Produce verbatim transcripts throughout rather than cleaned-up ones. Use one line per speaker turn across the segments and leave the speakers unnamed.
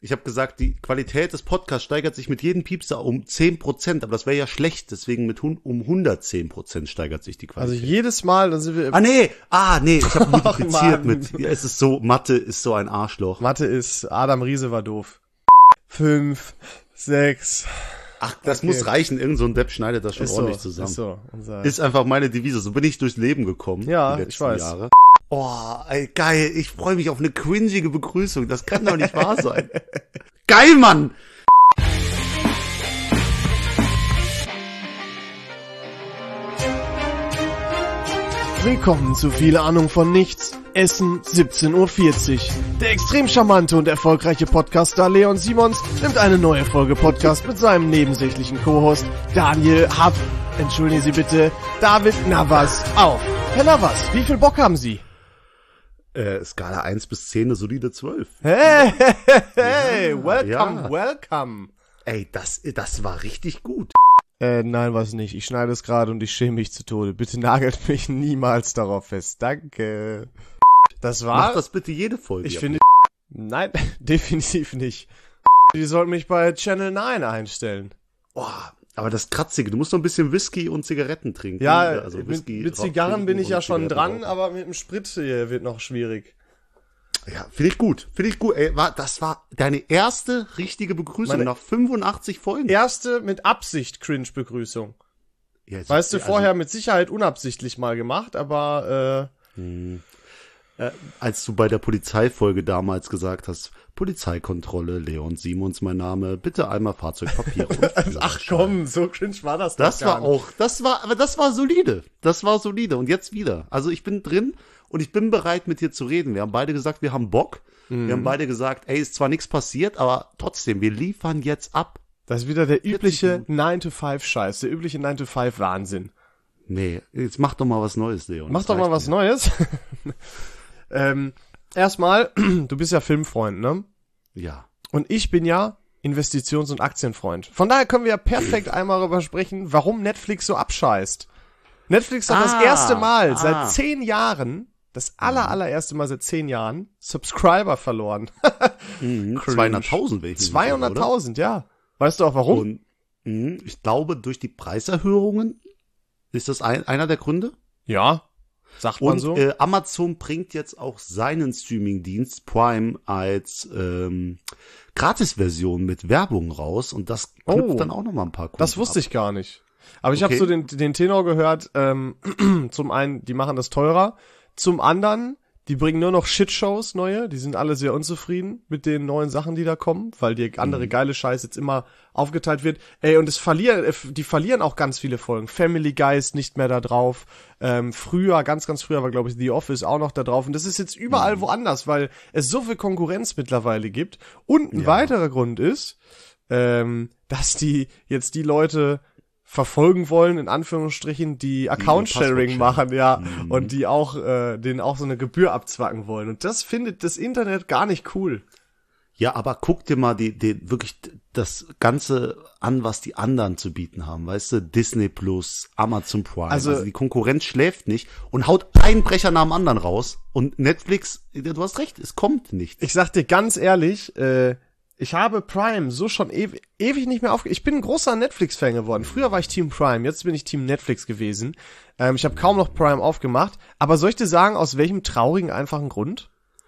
Ich habe gesagt, die Qualität des Podcasts steigert sich mit jedem Piepser um zehn Prozent, aber das wäre ja schlecht, deswegen mit hun- um hundertzehn Prozent steigert sich die Qualität.
Also jedes Mal, dann sind wir...
Ah, nee, ah, nee, ich habe multipliziert
Mann.
mit, ja, es ist so, Mathe ist so ein Arschloch.
Mathe ist, Adam Riese war doof. Fünf, sechs...
Ach, das
okay.
muss reichen, irgend so ein Depp schneidet das schon
Ist
ordentlich
so,
zusammen.
Ist so. Unser
Ist einfach meine Devise, so bin ich durchs Leben gekommen.
Ja,
die letzten
ich weiß.
Jahre. Oh, ey, geil, ich freue mich auf eine cringige Begrüßung, das kann doch nicht wahr sein. Geil, Mann!
Willkommen zu Viel Ahnung von Nichts. Essen siebzehn Uhr vierzig. Der extrem charmante und erfolgreiche Podcaster Leon Simons nimmt eine neue Folge Podcast mit seinem nebensächlichen Co-Host Daniel Happ, entschuldigen Sie bitte, David Navas auf. Herr Navas, wie viel Bock haben Sie?
Äh, Skala eins bis zehn, eine solide zwölf.
Hey, hey, hey,
Ja,
welcome,
ja.
welcome.
Ey, das, das war richtig gut.
Äh, nein, was nicht. Ich schneide es gerade und ich schäme mich zu Tode. Bitte nagelt mich niemals darauf fest. Danke. Das war...
Mach das bitte jede Folge.
Ich finde... Nein, definitiv nicht. Die sollten mich bei Channel neun einstellen.
Oh, aber das Kratzige, du musst noch ein bisschen Whisky und Zigaretten trinken.
Ja,
also
mit,
Whisky,
mit
Rauch
Zigarren
trinken
bin ich
und
ja schon
Zigaretten
dran,
rauchen.
aber mit dem Sprit hier wird noch schwierig.
Ja, finde ich gut. Finde ich gut. Ey, war, das war deine erste richtige Begrüßung
Meine-
nach fünfundachtzig Folgen.
Erste mit Absicht Cringe-Begrüßung.
Ja, jetzt-
Weißt du,
also,
vorher mit Sicherheit unabsichtlich mal gemacht, aber
äh, als du bei der Polizeifolge damals gesagt hast, Polizeikontrolle, Leon Simons mein Name, bitte einmal Fahrzeugpapier und
äh, ach
Führerschein.
komm, so cringe war das doch
Das
gar
war
nicht.
auch, das war, aber das war solide. Das war solide. Und jetzt wieder. Also ich bin drin und ich bin bereit, mit dir zu reden. Wir haben beide gesagt, wir haben Bock.
Mhm.
Wir haben beide gesagt, ey, ist zwar nichts passiert, aber trotzdem, wir liefern jetzt ab.
Das ist wieder der übliche nine to five Scheiß, der übliche nine to five Wahnsinn.
Nee, jetzt mach doch mal was Neues, Leon.
Mach
Das
doch mal
reicht
was
mir.
Neues. ähm, erstmal, du bist ja Filmfreund, ne?
Ja.
Und ich bin ja Investitions- und Aktienfreund. Von daher können wir ja perfekt einmal darüber sprechen, warum Netflix so abscheißt. Netflix hat das
Ah,
erste Mal
ah.
seit zehn Jahren, das aller, allererste Mal seit zehn Jahren, Subscriber verloren.
Mhm.
Cringe.
zweihunderttausend, wenn ich mich nicht irre, oder?
zweihunderttausend, ja. Weißt du auch warum?
Und mh, ich glaube, durch die Preiserhöhungen ist das ein, einer der Gründe.
Ja, sagt man
Und
so.
äh, Amazon bringt jetzt auch seinen Streamingdienst Prime als ähm, Gratisversion mit Werbung raus und das knüpft
Oh,
dann auch noch mal ein paar Kunden
Das wusste
ab.
ich gar nicht. Aber ich habe
Okay.
so den, den Tenor gehört, ähm, zum einen, die machen das teurer, zum anderen, die bringen nur noch Shitshows neue, die sind alle sehr unzufrieden mit den neuen Sachen, die da kommen, weil die andere geile Scheiß jetzt immer aufgeteilt wird. Ey, und es verlieren, äh, die verlieren auch ganz viele Folgen. Family Guy ist nicht mehr da drauf. Ähm, früher, ganz, ganz früher war, glaube ich, The Office auch noch da drauf. Und das ist jetzt überall woanders, weil es so viel Konkurrenz mittlerweile gibt. Und ein
Ja.
weiterer Grund ist, ähm, dass die jetzt die Leute verfolgen wollen, in Anführungsstrichen, die Account-Sharing
Passwort-Sharing.
machen, ja,
Mhm.
und die auch, äh, denen auch so eine Gebühr abzwacken wollen. Und das findet das Internet gar nicht cool.
Ja, aber guck dir mal die, die wirklich das Ganze an, was die anderen zu bieten haben, weißt du? Disney Plus, Amazon Prime.
Also-
Also, die Konkurrenz schläft nicht und haut einen Brecher nach dem anderen raus. Und Netflix, du hast recht, es kommt nichts.
Ich sag dir ganz ehrlich, äh, ich habe Prime so schon ewig, ewig nicht mehr aufge... Ich bin ein großer Netflix-Fan geworden. Früher war ich Team Prime, jetzt bin ich Team Netflix gewesen. Ähm, ich habe kaum noch Prime aufgemacht. Aber soll ich dir sagen, aus welchem traurigen, einfachen Grund?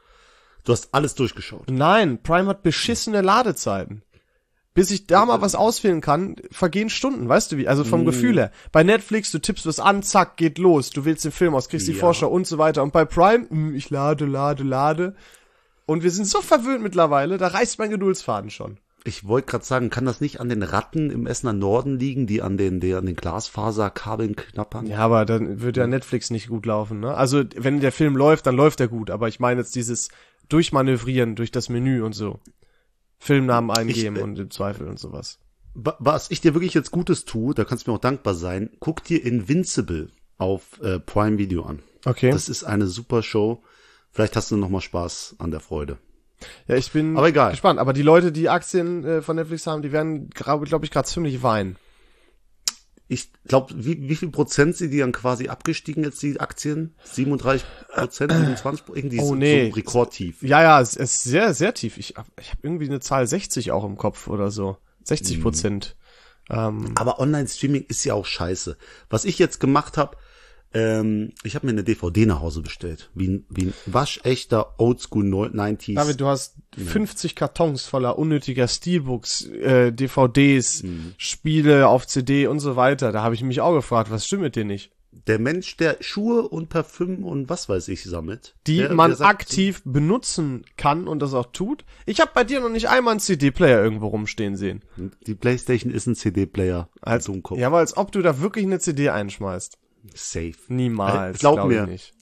Du hast alles durchgeschaut.
Nein, Prime hat beschissene Ladezeiten. Bis ich da mal was auswählen kann, vergehen Stunden, weißt du wie? Also vom
Mm.
Gefühl her. Bei Netflix, du tippst was an, zack, geht los. Du wählst den Film aus, kriegst die
Ja.
Vorschau und so weiter. Und bei Prime, mh, ich lade, lade, lade. Und wir sind so verwöhnt mittlerweile, da reißt mein Geduldsfaden schon.
Ich wollte gerade sagen, kann das nicht an den Ratten im Essener Norden liegen, die an den, die an den Glasfaserkabeln knappern?
Ja, aber dann wird ja Netflix nicht gut laufen, ne? Also, wenn der Film läuft, dann läuft er gut. Aber ich meine jetzt dieses Durchmanövrieren durch das Menü und so. Filmnamen eingeben
Ich, äh,
und im Zweifel und sowas.
Wa- Was ich dir wirklich jetzt Gutes tue, da kannst du mir auch dankbar sein, guck dir Invincible auf äh, Prime Video an.
Okay.
Das ist eine super Show. Vielleicht hast du noch mal Spaß an der Freude.
Ja, ich bin
Aber egal.
gespannt. Aber die Leute, die Aktien äh, von Netflix haben, die werden, glaube glaub ich, gerade ziemlich weinen.
Ich glaube, wie, wie viel Prozent sind die dann quasi abgestiegen jetzt, die Aktien? siebenunddreißig Prozent, siebenundzwanzig Prozent? Irgendwie
Oh,
so,
nee.
so rekordtief.
Ja, ja, es ist sehr, sehr tief. Ich hab, ich hab irgendwie eine Zahl sechzig auch im Kopf oder so. sechzig Prozent. Mhm. Ähm,
Aber Online-Streaming ist ja auch scheiße. Was ich jetzt gemacht habe, ähm, ich habe mir eine D V D nach Hause bestellt. Wie ein, wie ein waschechter Oldschool neunziger.
David, du hast fünfzig Kartons voller unnötiger Steelbooks, äh, D V Ds, mhm. Spiele auf C D und so weiter. Da habe ich mich auch gefragt, was stimmt mit dir nicht?
Der Mensch, der Schuhe und Parfüm und was weiß ich sammelt.
Die
der,
man
der sagt,
aktiv benutzen kann und das auch tut. Ich habe bei dir noch nicht einmal einen C D-Player irgendwo rumstehen sehen.
Die PlayStation ist ein C D-Player.
Als, ja, aber als ob du da wirklich eine C D einschmeißt.
Safe.
Niemals,
glaub,
glaub
mir.
Ich nicht.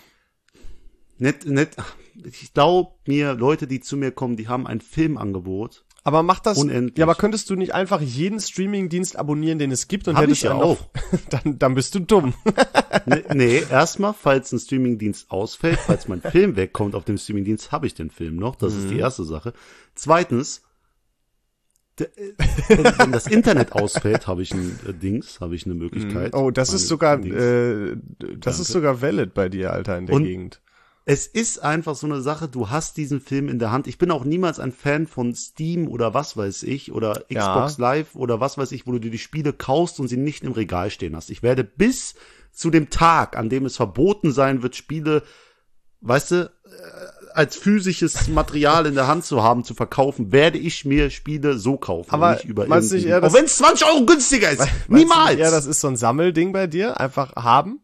Nicht, nicht, ich glaube mir, Leute, die zu mir kommen, die haben ein Filmangebot.
Aber macht das,
unendlich.
Ja, aber könntest du nicht einfach jeden Streaming-Dienst abonnieren, den es gibt und
Hab
hättest
ich ja
einen
auch.
dann, dann bist du dumm.
nee, nee, erstmal, falls ein Streaming-Dienst ausfällt, falls mein Film wegkommt auf dem Streaming-Dienst, habe ich den Film noch. Das mhm. ist die erste Sache. Zweitens, d- wenn, wenn das Internet ausfällt, habe ich ein äh, Dings, habe ich eine Möglichkeit.
Oh, das
Meine
ist sogar,
Dings.
äh, das
Danke.
ist sogar valid bei dir, Alter, in der
Und
Gegend.
Es ist einfach so eine Sache, du hast diesen Film in der Hand. Ich bin auch niemals ein Fan von Steam oder was weiß ich oder Xbox
Ja.
Live oder was weiß ich, wo du dir die Spiele kaufst und sie nicht im Regal stehen hast. Ich werde bis zu dem Tag, an dem es verboten sein wird, Spiele, weißt du, als physisches Material in der Hand zu haben, zu verkaufen, werde ich mir Spiele so kaufen.
Aber
nicht über
meinst du nicht eher,
auch wenn es zwanzig Euro günstiger ist. Niemals!
Ja, das ist so ein Sammelding bei dir, einfach haben.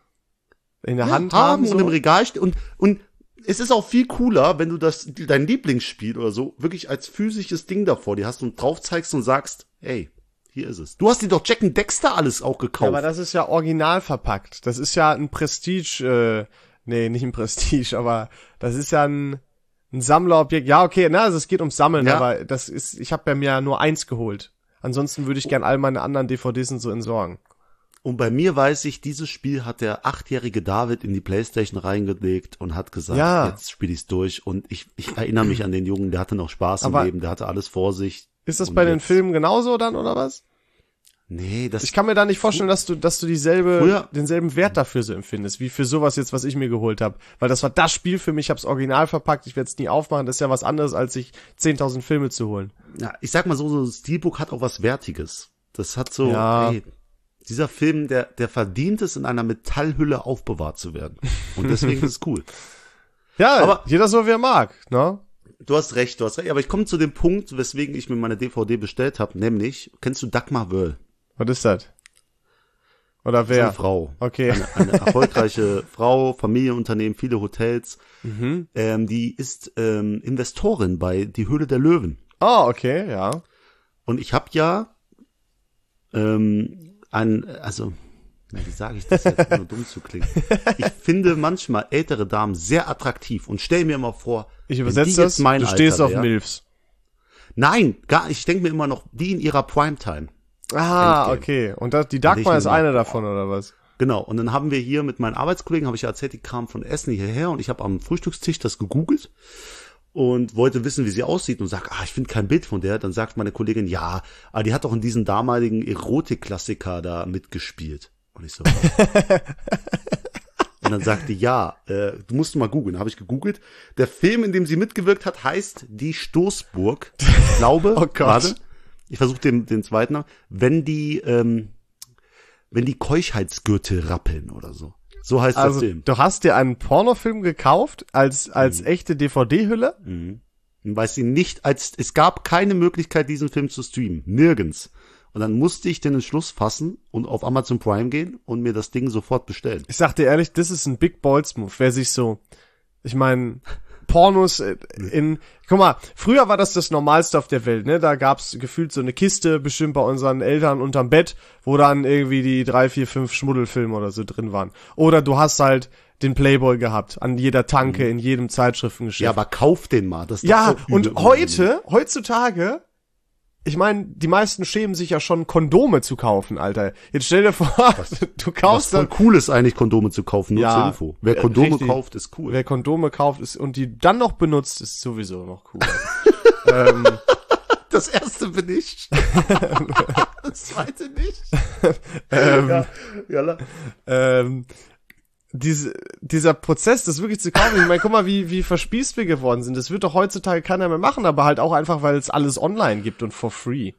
In der
Ja,
Hand
haben
haben,
und
so.
im Regal stehen. Und, und es ist auch viel cooler, wenn du das, dein Lieblingsspiel oder so, wirklich als physisches Ding davor dir hast und drauf zeigst und sagst, hey, hier ist es. Du hast dir doch Jack and Dexter alles auch gekauft.
Ja, aber das ist ja original verpackt. Das ist ja ein Prestige, äh, nee, nicht ein Prestige, aber das ist ja ein, ein Sammlerobjekt. Ja, okay, na, also es geht ums Sammeln,
Ja.
aber das ist, ich habe bei mir ja nur eins geholt. Ansonsten würde ich gern all meine anderen D V Ds und so entsorgen.
Und bei mir weiß ich, dieses Spiel hat der achtjährige David in die Playstation reingelegt und hat gesagt,
Ja.
jetzt spiele ich's durch. Und ich, ich erinnere mich an den Jungen, der hatte noch Spaß
Aber
im Leben, der hatte alles vor sich.
Ist das
Und
bei den
jetzt-
Filmen genauso dann, oder was?
Nee, das
Ich kann mir da nicht vorstellen, dass du, dass du dieselbe,
Früher-
denselben Wert dafür so empfindest, wie für sowas jetzt, was ich mir geholt habe. Weil das war das Spiel für mich, ich hab's original verpackt, ich werde es nie aufmachen, das ist ja was anderes, als sich zehntausend Filme zu holen.
ja, ich sag mal so, so ein Steelbook hat auch was Wertiges. Das hat so,
Ja.
ey, dieser Film, der, der verdient es, in einer Metallhülle aufbewahrt zu werden. Und deswegen ist es cool.
Ja,
Aber-
aber jeder so wie er mag, ne?
Du hast recht, du hast recht. Aber ich komme zu dem Punkt, weswegen ich mir meine D V D bestellt habe, nämlich, kennst du Dagmar Wöll?
Was ist das? Oder
Das ist eine
wer?
Frau.
Okay.
Eine, eine erfolgreiche Frau, Familienunternehmen, viele Hotels.
Mhm.
Ähm, die ist ähm, Investorin bei Die Höhle der Löwen.
Oh, okay, ja.
Und ich habe ja ähm, ein, also, na, wie sage ich das jetzt, nur dumm zu klingen. Ich finde manchmal ältere Damen sehr attraktiv und stell mir immer vor,
Ich
wenn
übersetze
die
das,
jetzt mein
du stehst
Alter
auf
wär-
Milfs.
Nein, gar, ich denke mir immer noch, die in ihrer Primetime.
Ah,
Endgame.
okay. Und das, die Dagmar
ich
ist
mir
eine davon, oder was?
Genau, und dann haben wir hier mit meinen Arbeitskollegen, habe ich ja erzählt, die kamen von Essen hierher und ich habe am Frühstückstisch das gegoogelt und wollte wissen, wie sie aussieht und sag, ah, ich finde kein Bild von der. Dann sagt meine Kollegin, ja, aber die hat doch in diesem damaligen Erotik-Klassiker da mitgespielt. Und ich so, was? Und dann sagte die, ja, äh, du musst mal googeln. Habe ich gegoogelt. Der Film, in dem sie mitgewirkt hat, heißt Die Stoßburg. Ich glaube,
Oh Gott.
warte, ich versuche den, den zweiten Namen, wenn die, ähm, wenn die Keuschheitsgürtel rappeln oder so. So heißt
Also,
der Film.
du hast dir einen Pornofilm gekauft als,
Mhm.
als echte D V D-Hülle?
Und weil sie nicht als, es gab keine Möglichkeit, diesen Film zu streamen. Nirgends. Und dann musste ich den Entschluss fassen und auf Amazon Prime gehen und mir das Ding sofort bestellen.
Ich sag dir ehrlich, das ist ein Big Balls Move. Wer sich so, ich meine, Pornos in, guck mal, früher war das das Normalste auf der Welt, ne? Da gab's gefühlt so eine Kiste, bestimmt bei unseren Eltern unterm Bett, wo dann irgendwie die drei, vier, fünf Schmuddelfilme oder so drin waren. Oder du hast halt den Playboy gehabt, an jeder Tanke, in jedem Zeitschriftengeschäft.
Ja, aber kauf den mal. Das ist
Ja,
doch so
und
übel.
heute, heutzutage, ich meine, die meisten schämen sich ja schon, Kondome zu kaufen, Alter. Jetzt stell dir vor, du
Was
kaufst
voll
dann,
cool ist eigentlich, Kondome zu kaufen, nur
Ja,
zur Info. Wer
äh,
Kondome
richtig.
kauft, ist cool.
wer Kondome kauft ist, und die dann noch benutzt, ist sowieso noch cool. ähm,
Das erste bin ich. Das zweite nicht.
ähm,
Ja, ja,
ähm, diese, dieser Prozess, das wirklich zu kaufen, ich meine, guck mal, wie, wie verspießt wir geworden sind. Das wird doch heutzutage keiner mehr machen, aber halt auch einfach, weil es alles online gibt und for free.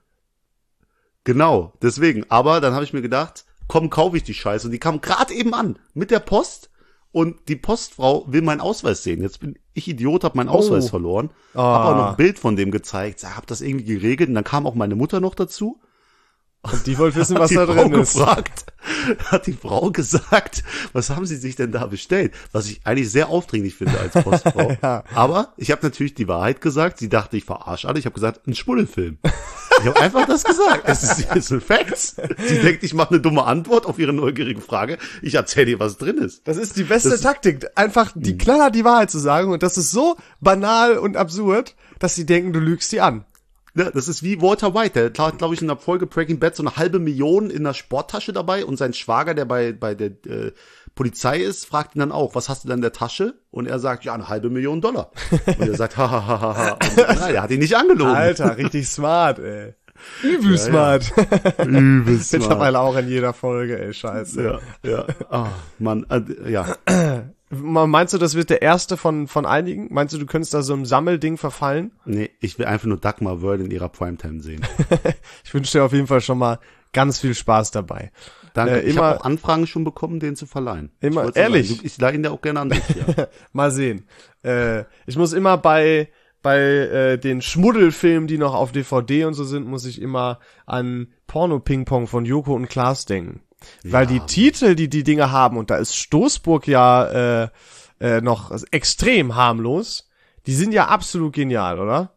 genau, deswegen. Aber dann habe ich mir gedacht, komm, kaufe ich die Scheiße. Und die kam gerade eben an mit der Post. Und die Postfrau will meinen Ausweis sehen. Jetzt bin ich Idiot, hab meinen Ausweis
Oh.
verloren.
Ah.
Hab auch noch ein Bild von dem gezeigt. Sag, hab das irgendwie geregelt. Und dann kam auch meine Mutter noch dazu.
Und die wollte wissen,
Hat
was
die
da
Frau
drin ist.
gefragt, hat die Frau gesagt, was haben Sie sich denn da bestellt? Was ich eigentlich sehr aufdringlich finde als Postfrau.
Ja.
Aber ich habe natürlich die Wahrheit gesagt. Sie dachte, ich verarsche alle. Ich habe gesagt, ein Schmuddelfilm. Ich habe einfach das gesagt. Es ist, es sind Facts. Sie denkt, ich mache eine dumme Antwort auf ihre neugierige Frage. Ich erzähle dir, was drin ist.
Das ist die beste
Das-
Taktik, einfach die knallhart die Wahrheit zu sagen und das ist so banal und absurd, dass sie denken, du lügst die an.
Ja, das ist wie Walter White, der hat, glaube ich, in der Folge Breaking Bad so eine halbe Million in der Sporttasche dabei und sein Schwager, der bei bei der äh, Polizei ist, fragt ihn dann auch, was hast du denn in der Tasche? Und er sagt, ja, eine halbe Million Dollar. Und er sagt, hahaha. Nein, er hat ihn nicht angelogen.
Alter, richtig smart, ey. Übel
Ja,
smart.
Übelst
Mittlerweile auch in jeder Folge, ey, scheiße.
Ja, ja. Ah, Mann, äh, ja.
Meinst du, das wird der erste von von einigen? Meinst du, du könntest da so einem Sammelding verfallen?
Nee, ich will einfach nur Dagmar World in ihrer Primetime sehen.
Ich wünsche dir auf jeden Fall schon mal ganz viel Spaß dabei.
Danke.
Äh,
ich
immer-
habe auch Anfragen schon bekommen, den zu verleihen.
Immer-
Ich wollt's nur
ehrlich?
sagen. Du- Ich leihe ihn dir auch gerne an dich, ja.
Mal sehen. Äh, ich muss immer bei bei äh, den Schmuddelfilmen, die noch auf D V D und so sind, muss ich immer an Porno-Ping-Pong von Joko und Klaas denken. Weil die Titel, die die Dinge haben, und da ist Stoßburg ja äh, äh, noch extrem harmlos, die sind ja absolut genial, oder?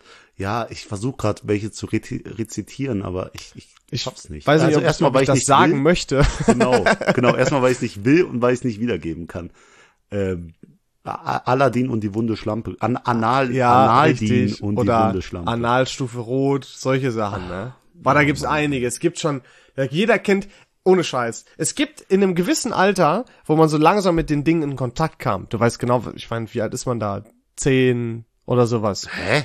Ja, ich versuche gerade welche zu reti- rezitieren, aber ich, ich,
Ich
schaff's nicht.
weiß nicht,
also
ob,
erstmal,
ob
weil
ich
ich
das
nicht
sagen
will.
möchte.
Genau, genau. Erstmal, weil ich es nicht will und weil ich es nicht wiedergeben kann. Ähm, A- Aladdin und die Wunde Schlampe. An Anal, Analdin
richtig.
und
Oder
die Wunde Schlampe.
Analstufe Rot, solche Sachen, ne? Boah, da gibt's einige. Es gibt schon, ja, jeder kennt, ohne Scheiß. Es gibt in einem gewissen Alter, wo man so langsam mit den Dingen in Kontakt kam. Du weißt genau, ich meine, wie alt ist man da? Zehn oder sowas.
Hä?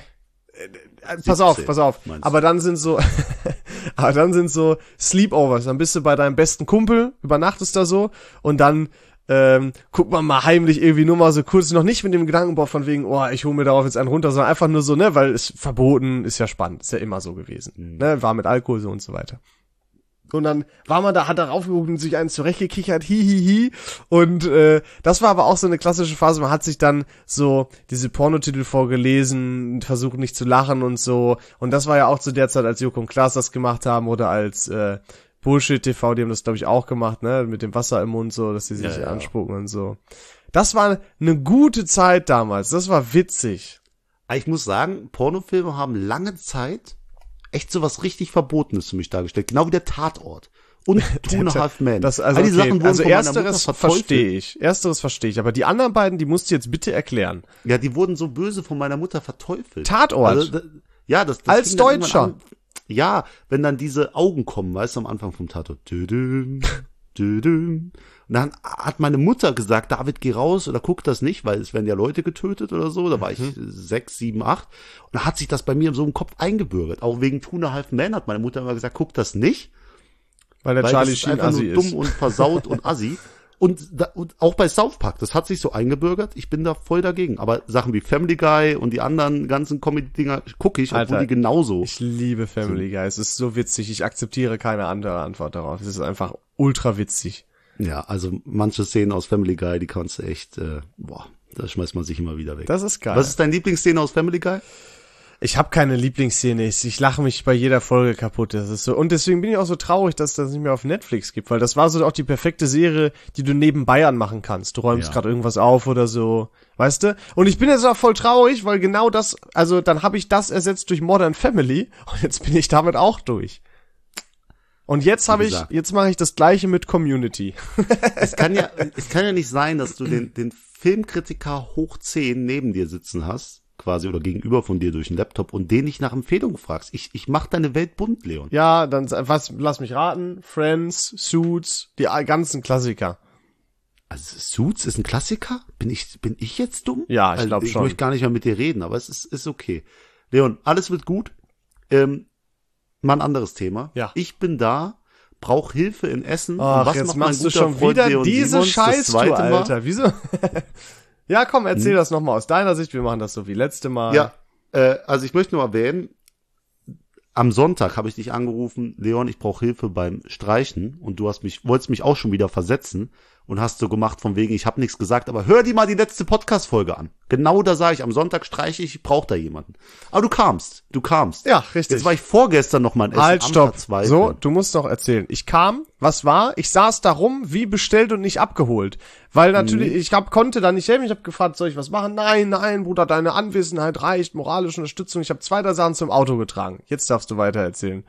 Äh, Pass auf,
siebzehn,
pass auf.
meinst du?
Aber dann sind so, aber dann sind so Sleepovers. Dann bist du bei deinem besten Kumpel, übernachtest da so und dann ähm, guckt man mal heimlich irgendwie nur mal so kurz, noch nicht mit dem Gedankenbau von wegen, oh, ich hole mir darauf jetzt einen runter, sondern einfach nur so, ne, weil es verboten ist ja spannend, ist ja immer so gewesen,
Mhm.
ne, war mit Alkohol so und so weiter. Und dann war man da, hat er raufgeguckt und sich einen zurechtgekichert, hi, hi, hi. Und äh, das war aber auch so eine klassische Phase, man hat sich dann so diese Pornotitel vorgelesen, versucht nicht zu lachen und so. Und das war ja auch zu der Zeit, als Joko und Klaas das gemacht haben oder als äh, Bullshit-T V, die haben das, glaube ich, auch gemacht, ne, mit dem Wasser im Mund so, dass die sich
Ja, ja.
anspucken und so. Das war eine gute Zeit damals, das war witzig.
Ich muss sagen, Pornofilme haben lange Zeit echt so was richtig Verbotenes für mich dargestellt. Genau wie der Tatort. Und Two and a Half Men.
Das, also,
All die
okay,
Sachen wurden
also
von meiner Mutter
ersteres
verteufelt.
verstehe ich. Ersteres verstehe ich. Aber die anderen beiden, die musst du jetzt bitte erklären.
Ja, die wurden so böse von meiner Mutter verteufelt.
Tatort.
Also, da, ja, das, das
Als
fing dann irgendwann
Deutscher.
an. Ja, wenn dann diese Augen kommen, weißt du, am Anfang vom Tatort. Düdüm, düdüm. Und dann hat meine Mutter gesagt, David, geh raus oder guck das nicht, weil es werden ja Leute getötet oder so. Da war ich sechs, sieben, acht. Und da hat sich das bei mir so im Kopf eingebürgert. Auch wegen Two and a Half Men hat meine Mutter immer gesagt, guck das nicht.
Weil der
Weil
Charlie
das ist
Sheen
einfach
Assi
nur dumm
ist.
und versaut und assi. Und, da, und auch bei South Park, das hat sich so eingebürgert. Ich bin da voll dagegen. Aber Sachen wie Family Guy und die anderen ganzen Comedy-Dinger gucke ich,
Alter,
obwohl die genauso.
Ich liebe Family Guy. Es ist so witzig. Ich akzeptiere keine andere Antwort darauf. Es ist einfach ultra witzig.
Ja, also manche Szenen aus Family Guy, die kannst du echt, äh, boah, da schmeißt man sich immer wieder weg.
Das ist geil.
Was ist deine Lieblingsszene aus Family Guy?
Ich habe keine Lieblingsszene. Ich, ich lache mich bei jeder Folge kaputt. Das ist so. Und deswegen bin ich auch so traurig, dass das nicht mehr auf Netflix gibt, weil das war so auch die perfekte Serie, die du nebenbei anmachen kannst. Du räumst
Ja.
gerade irgendwas auf oder so, weißt du? Und ich bin jetzt auch voll traurig, weil genau das, also dann habe ich das ersetzt durch Modern Family und jetzt bin ich damit auch durch. Und jetzt habe ich,
gesagt.
jetzt mache ich das Gleiche mit Community.
Es kann ja, es kann ja nicht sein, dass du den, den Filmkritiker hoch zehn neben dir sitzen hast, quasi, oder gegenüber von dir durch den Laptop und den nicht nach Empfehlungen fragst. Ich, ich mach deine Welt bunt, Leon.
Ja, dann was, lass mich raten. Friends, Suits, die ganzen Klassiker.
Also Suits ist ein Klassiker? Bin ich, bin ich jetzt dumm?
Ja, ich
Also,
glaub
Ich
schon.
möchte gar nicht mehr mit dir reden, aber es ist, ist okay. Leon, alles wird gut. Ähm, mal ein anderes Thema.
Ja.
Ich bin da brauche Hilfe in Essen.
Ach,
und was
jetzt
macht mein
machst du
guter
schon
Freund
wieder
Leon
diese
Simons das
Scheißtour,
zweite Mal?
Alter. Wieso? Ja, komm, erzähl
Hm.
das nochmal aus deiner Sicht. Wir machen das so wie letzte Mal.
Ja, äh, also ich möchte nur erwähnen, am Sonntag habe ich dich angerufen, Leon, ich brauche Hilfe beim Streichen und du hast mich, wolltest mich auch schon wieder versetzen und hast so gemacht von wegen, ich habe nichts gesagt, aber hör dir mal die letzte Podcast-Folge an. Genau da sage ich, am Sonntag streiche ich, ich brauche da jemanden. Aber du kamst, du kamst.
Ja, richtig.
Jetzt war ich vorgestern noch mal in Essen.
Halt,
am
stopp.
Verzweifeln.
So, du musst noch erzählen. Ich kam, was war? Ich saß da rum, wie bestellt und nicht abgeholt. Weil natürlich,
Mhm.
ich hab, konnte da nicht helfen. Ich habe gefragt, soll ich was machen? Nein, nein, Bruder, deine Anwesenheit reicht, moralische Unterstützung. Ich habe zwei der Sachen zum Auto getragen. Jetzt darfst du weiter erzählen.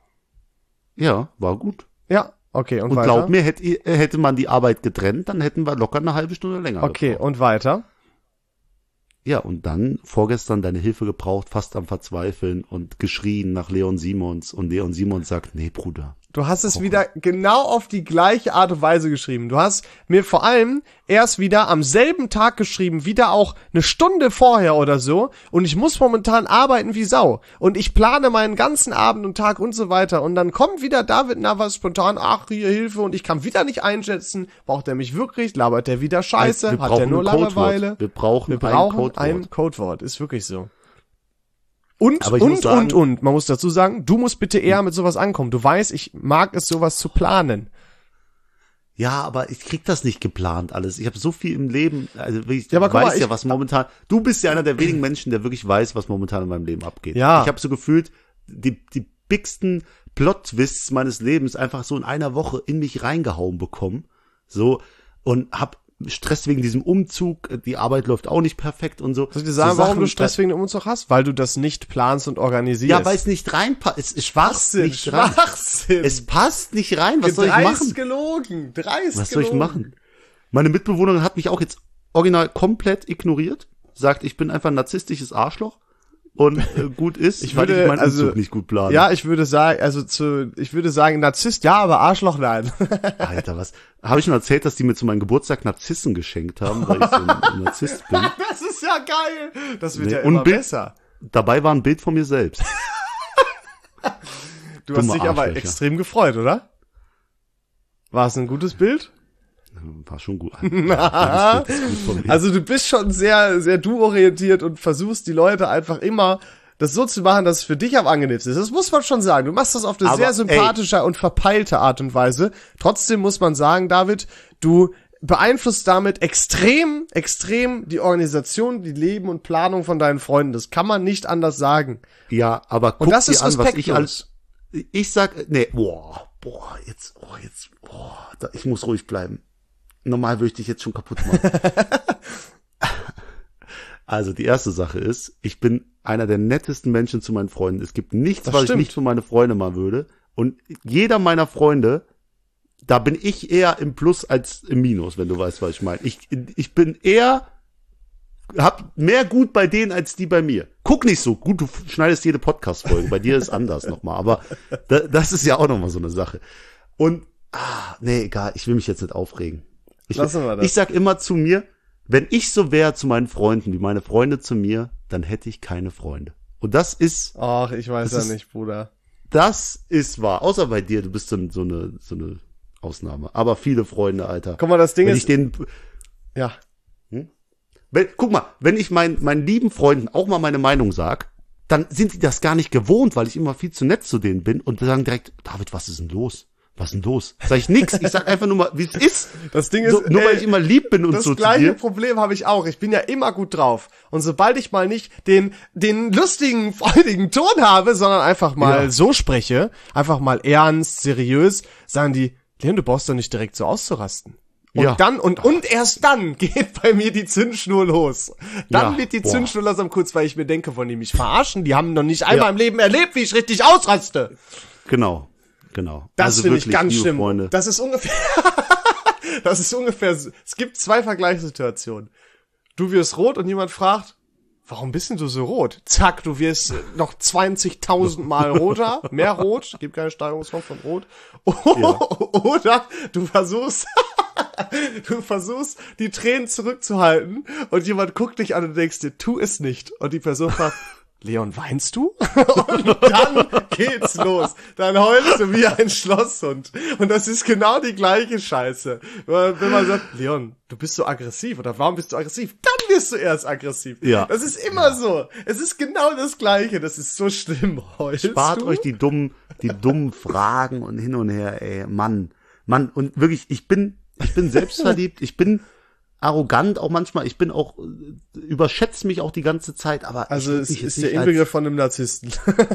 Ja, war gut.
Ja, okay, und,
Und
weiter?
glaub mir, hätte, hätte man die Arbeit getrennt, dann hätten wir locker eine halbe Stunde länger
Okay,
gebraucht.
und weiter?
Ja, und dann vorgestern deine Hilfe gebraucht, fast am Verzweifeln und geschrien nach Leon Simons. Und Leon Simons sagt, nee, Bruder.
Du hast es wieder genau auf die gleiche Art und Weise geschrieben. Du hast mir vor allem erst wieder am selben Tag geschrieben, wieder auch eine Stunde vorher oder so. Und ich muss momentan arbeiten wie Sau. Und ich plane meinen ganzen Abend und Tag und so weiter. Und dann kommt wieder David Navas spontan, ach, hier Hilfe. Und ich kann wieder nicht einschätzen, braucht er mich wirklich, labert er wieder Scheiße,
Wir
hat
brauchen
er nur
ein Codewort.
Langeweile.
Wir brauchen,
Wir brauchen
ein Codewort.
ein Codewort, ist wirklich so. Und,
Aber ich muss
und,
sagen-
und, und, man muss dazu sagen, du musst bitte eher mit sowas ankommen. Du weißt, ich mag es, sowas zu planen.
Ja, aber ich krieg das nicht geplant alles. Ich habe so viel im Leben, also ich
Ja, aber guck
weiß
mal,
ja,
ich-
was momentan, du bist ja einer der wenigen Menschen, der wirklich weiß, was momentan in meinem Leben abgeht.
Ja.
Ich habe so gefühlt, die, die bigsten Plot-Twists meines Lebens einfach so in einer Woche in mich reingehauen bekommen. So, und hab Stress wegen diesem Umzug, die Arbeit läuft auch nicht perfekt und so.
Soll ich dir sagen,
so
warum
Sachen,
du Stress wegen dem Umzug hast? Weil du das nicht planst und organisierst.
Ja, weil es nicht reinpasst. Es, es passt
Schwachsinn,
nicht rein.
Schwachsinn.
Es passt nicht rein. Was soll ich
Dreist
machen?
gelogen, dreist
Was soll ich
gelogen.
machen? Meine Mitbewohnerin hat mich auch jetzt original komplett ignoriert. Sagt, ich bin einfach ein narzisstisches Arschloch. Und äh, gut ist,
Ich
weil
würde,
ich meinen
also,
Umzug nicht gut plane.
Ja, ich würde sagen, also zu, ich würde sagen, Narzisst, ja, aber Arschloch, nein.
Alter, was? Habe ich schon erzählt, dass die mir zu meinem Geburtstag Narzissen geschenkt haben, weil ich so ein, ein Narzisst bin?
Das ist ja geil. Das wird
Nee,
ja
und
immer
Bild-
besser.
Dabei war ein Bild von mir selbst.
Du hast
Dumme
dich aber
Arschlöcher.
extrem gefreut, oder? War es ein gutes Bild?
War schon gut. Ein gutes Bild ist gut von mir.
Also du bist schon sehr, sehr du-orientiert und versuchst die Leute einfach immer das so zu machen, dass es für dich am angenehmsten ist. Das muss man schon sagen. Du machst das auf eine
Aber,
sehr sympathische und verpeilte Art und Weise. Trotzdem muss man sagen, David, du beeinflusst damit extrem, extrem die Organisation, die Leben und Planung von deinen Freunden. Das kann man nicht anders sagen.
Ja, aber guck
Und das
dir
ist
an, was ich
respektlos.
als ich sag, nee, boah, boah, jetzt, oh, jetzt, boah, da, ich muss ruhig bleiben. Normal würde ich dich jetzt schon kaputt machen. Also die erste Sache ist, ich bin einer der nettesten Menschen zu meinen Freunden. Es gibt nichts,
Das
was
stimmt.
ich nicht für meine Freunde machen würde. Und jeder meiner Freunde, da bin ich eher im Plus als im Minus, wenn du weißt, was ich meine. Ich, ich bin eher, hab mehr gut bei denen als die bei mir. Guck nicht so gut, du schneidest jede Podcast-Folge. Bei dir ist anders nochmal. Aber da, das ist ja auch nochmal so eine Sache. Und, ah, nee, egal, ich will mich jetzt nicht aufregen. Ich,
Lassen wir das.
ich sag immer zu mir, wenn ich so wäre zu meinen Freunden, wie meine Freunde zu mir, dann hätte ich keine Freunde. Und das ist,
Ach, ich weiß
Das
ja
ist-
nicht, Bruder.
das ist wahr. Außer bei dir, du bist so, so eine, so eine Ausnahme. Aber viele Freunde, Alter.
Guck mal, das Ding
wenn
ist,
ich den,
ja,
wenn, guck mal, wenn ich meinen, meinen lieben Freunden auch mal meine Meinung sag, dann sind die das gar nicht gewohnt, weil ich immer viel zu nett zu denen bin und sagen direkt, David, was ist denn los? Was ist denn los? Sag ich nix. Ich sag einfach nur mal, wie es ist.
das Ding ist,
So, nur weil
ey,
ich immer lieb bin und
das
so zu
gleiche
dir.
Problem habe ich auch. Ich bin ja immer gut drauf. Und sobald ich mal nicht den, den lustigen, freudigen Ton habe, sondern einfach mal
Ja.
so spreche, einfach mal ernst, seriös, sagen die, Leon, du brauchst doch nicht direkt so auszurasten. Und
Ja.
dann, und, und erst dann geht bei mir die Zündschnur los. Dann
Ja.
wird die
Boah.
Zündschnur langsam kurz, weil ich mir denke, wollen die mich verarschen? Die haben noch nicht einmal
Ja.
im Leben erlebt, wie ich richtig ausraste.
Genau, genau.
Das
also
finde ich
wirklich,
ganz
liebe
schlimm.
Freunde.
Das ist ungefähr, das ist ungefähr, es gibt zwei Vergleichssituationen. Du wirst rot und jemand fragt, warum bist denn du so rot? Zack, du wirst äh, noch zwanzigtausend Mal roter, mehr rot, gibt keine Steigerungsform von rot. Oder du versuchst, du versuchst, die Tränen zurückzuhalten und jemand guckt dich an und denkst dir, tu es nicht. Und die Person fragt, Leon, weinst du? Und dann geht's los. Dann heulst du wie ein Schlosshund. Und das ist genau die gleiche Scheiße. Wenn man sagt, Leon, du bist so aggressiv oder warum bist du aggressiv? Dann wirst du erst aggressiv.
Ja.
Das ist immer ja. so. Es ist genau das Gleiche. Das ist so schlimm. Heulst
Spart
du?
euch die dummen, die dummen Fragen und hin und her, ey, Mann. Mann, und wirklich, ich bin, ich bin selbstverliebt, ich bin arrogant auch manchmal, ich bin auch, überschätze mich auch die ganze Zeit, aber
also
es
ist der Inbegriff von einem Narzissten.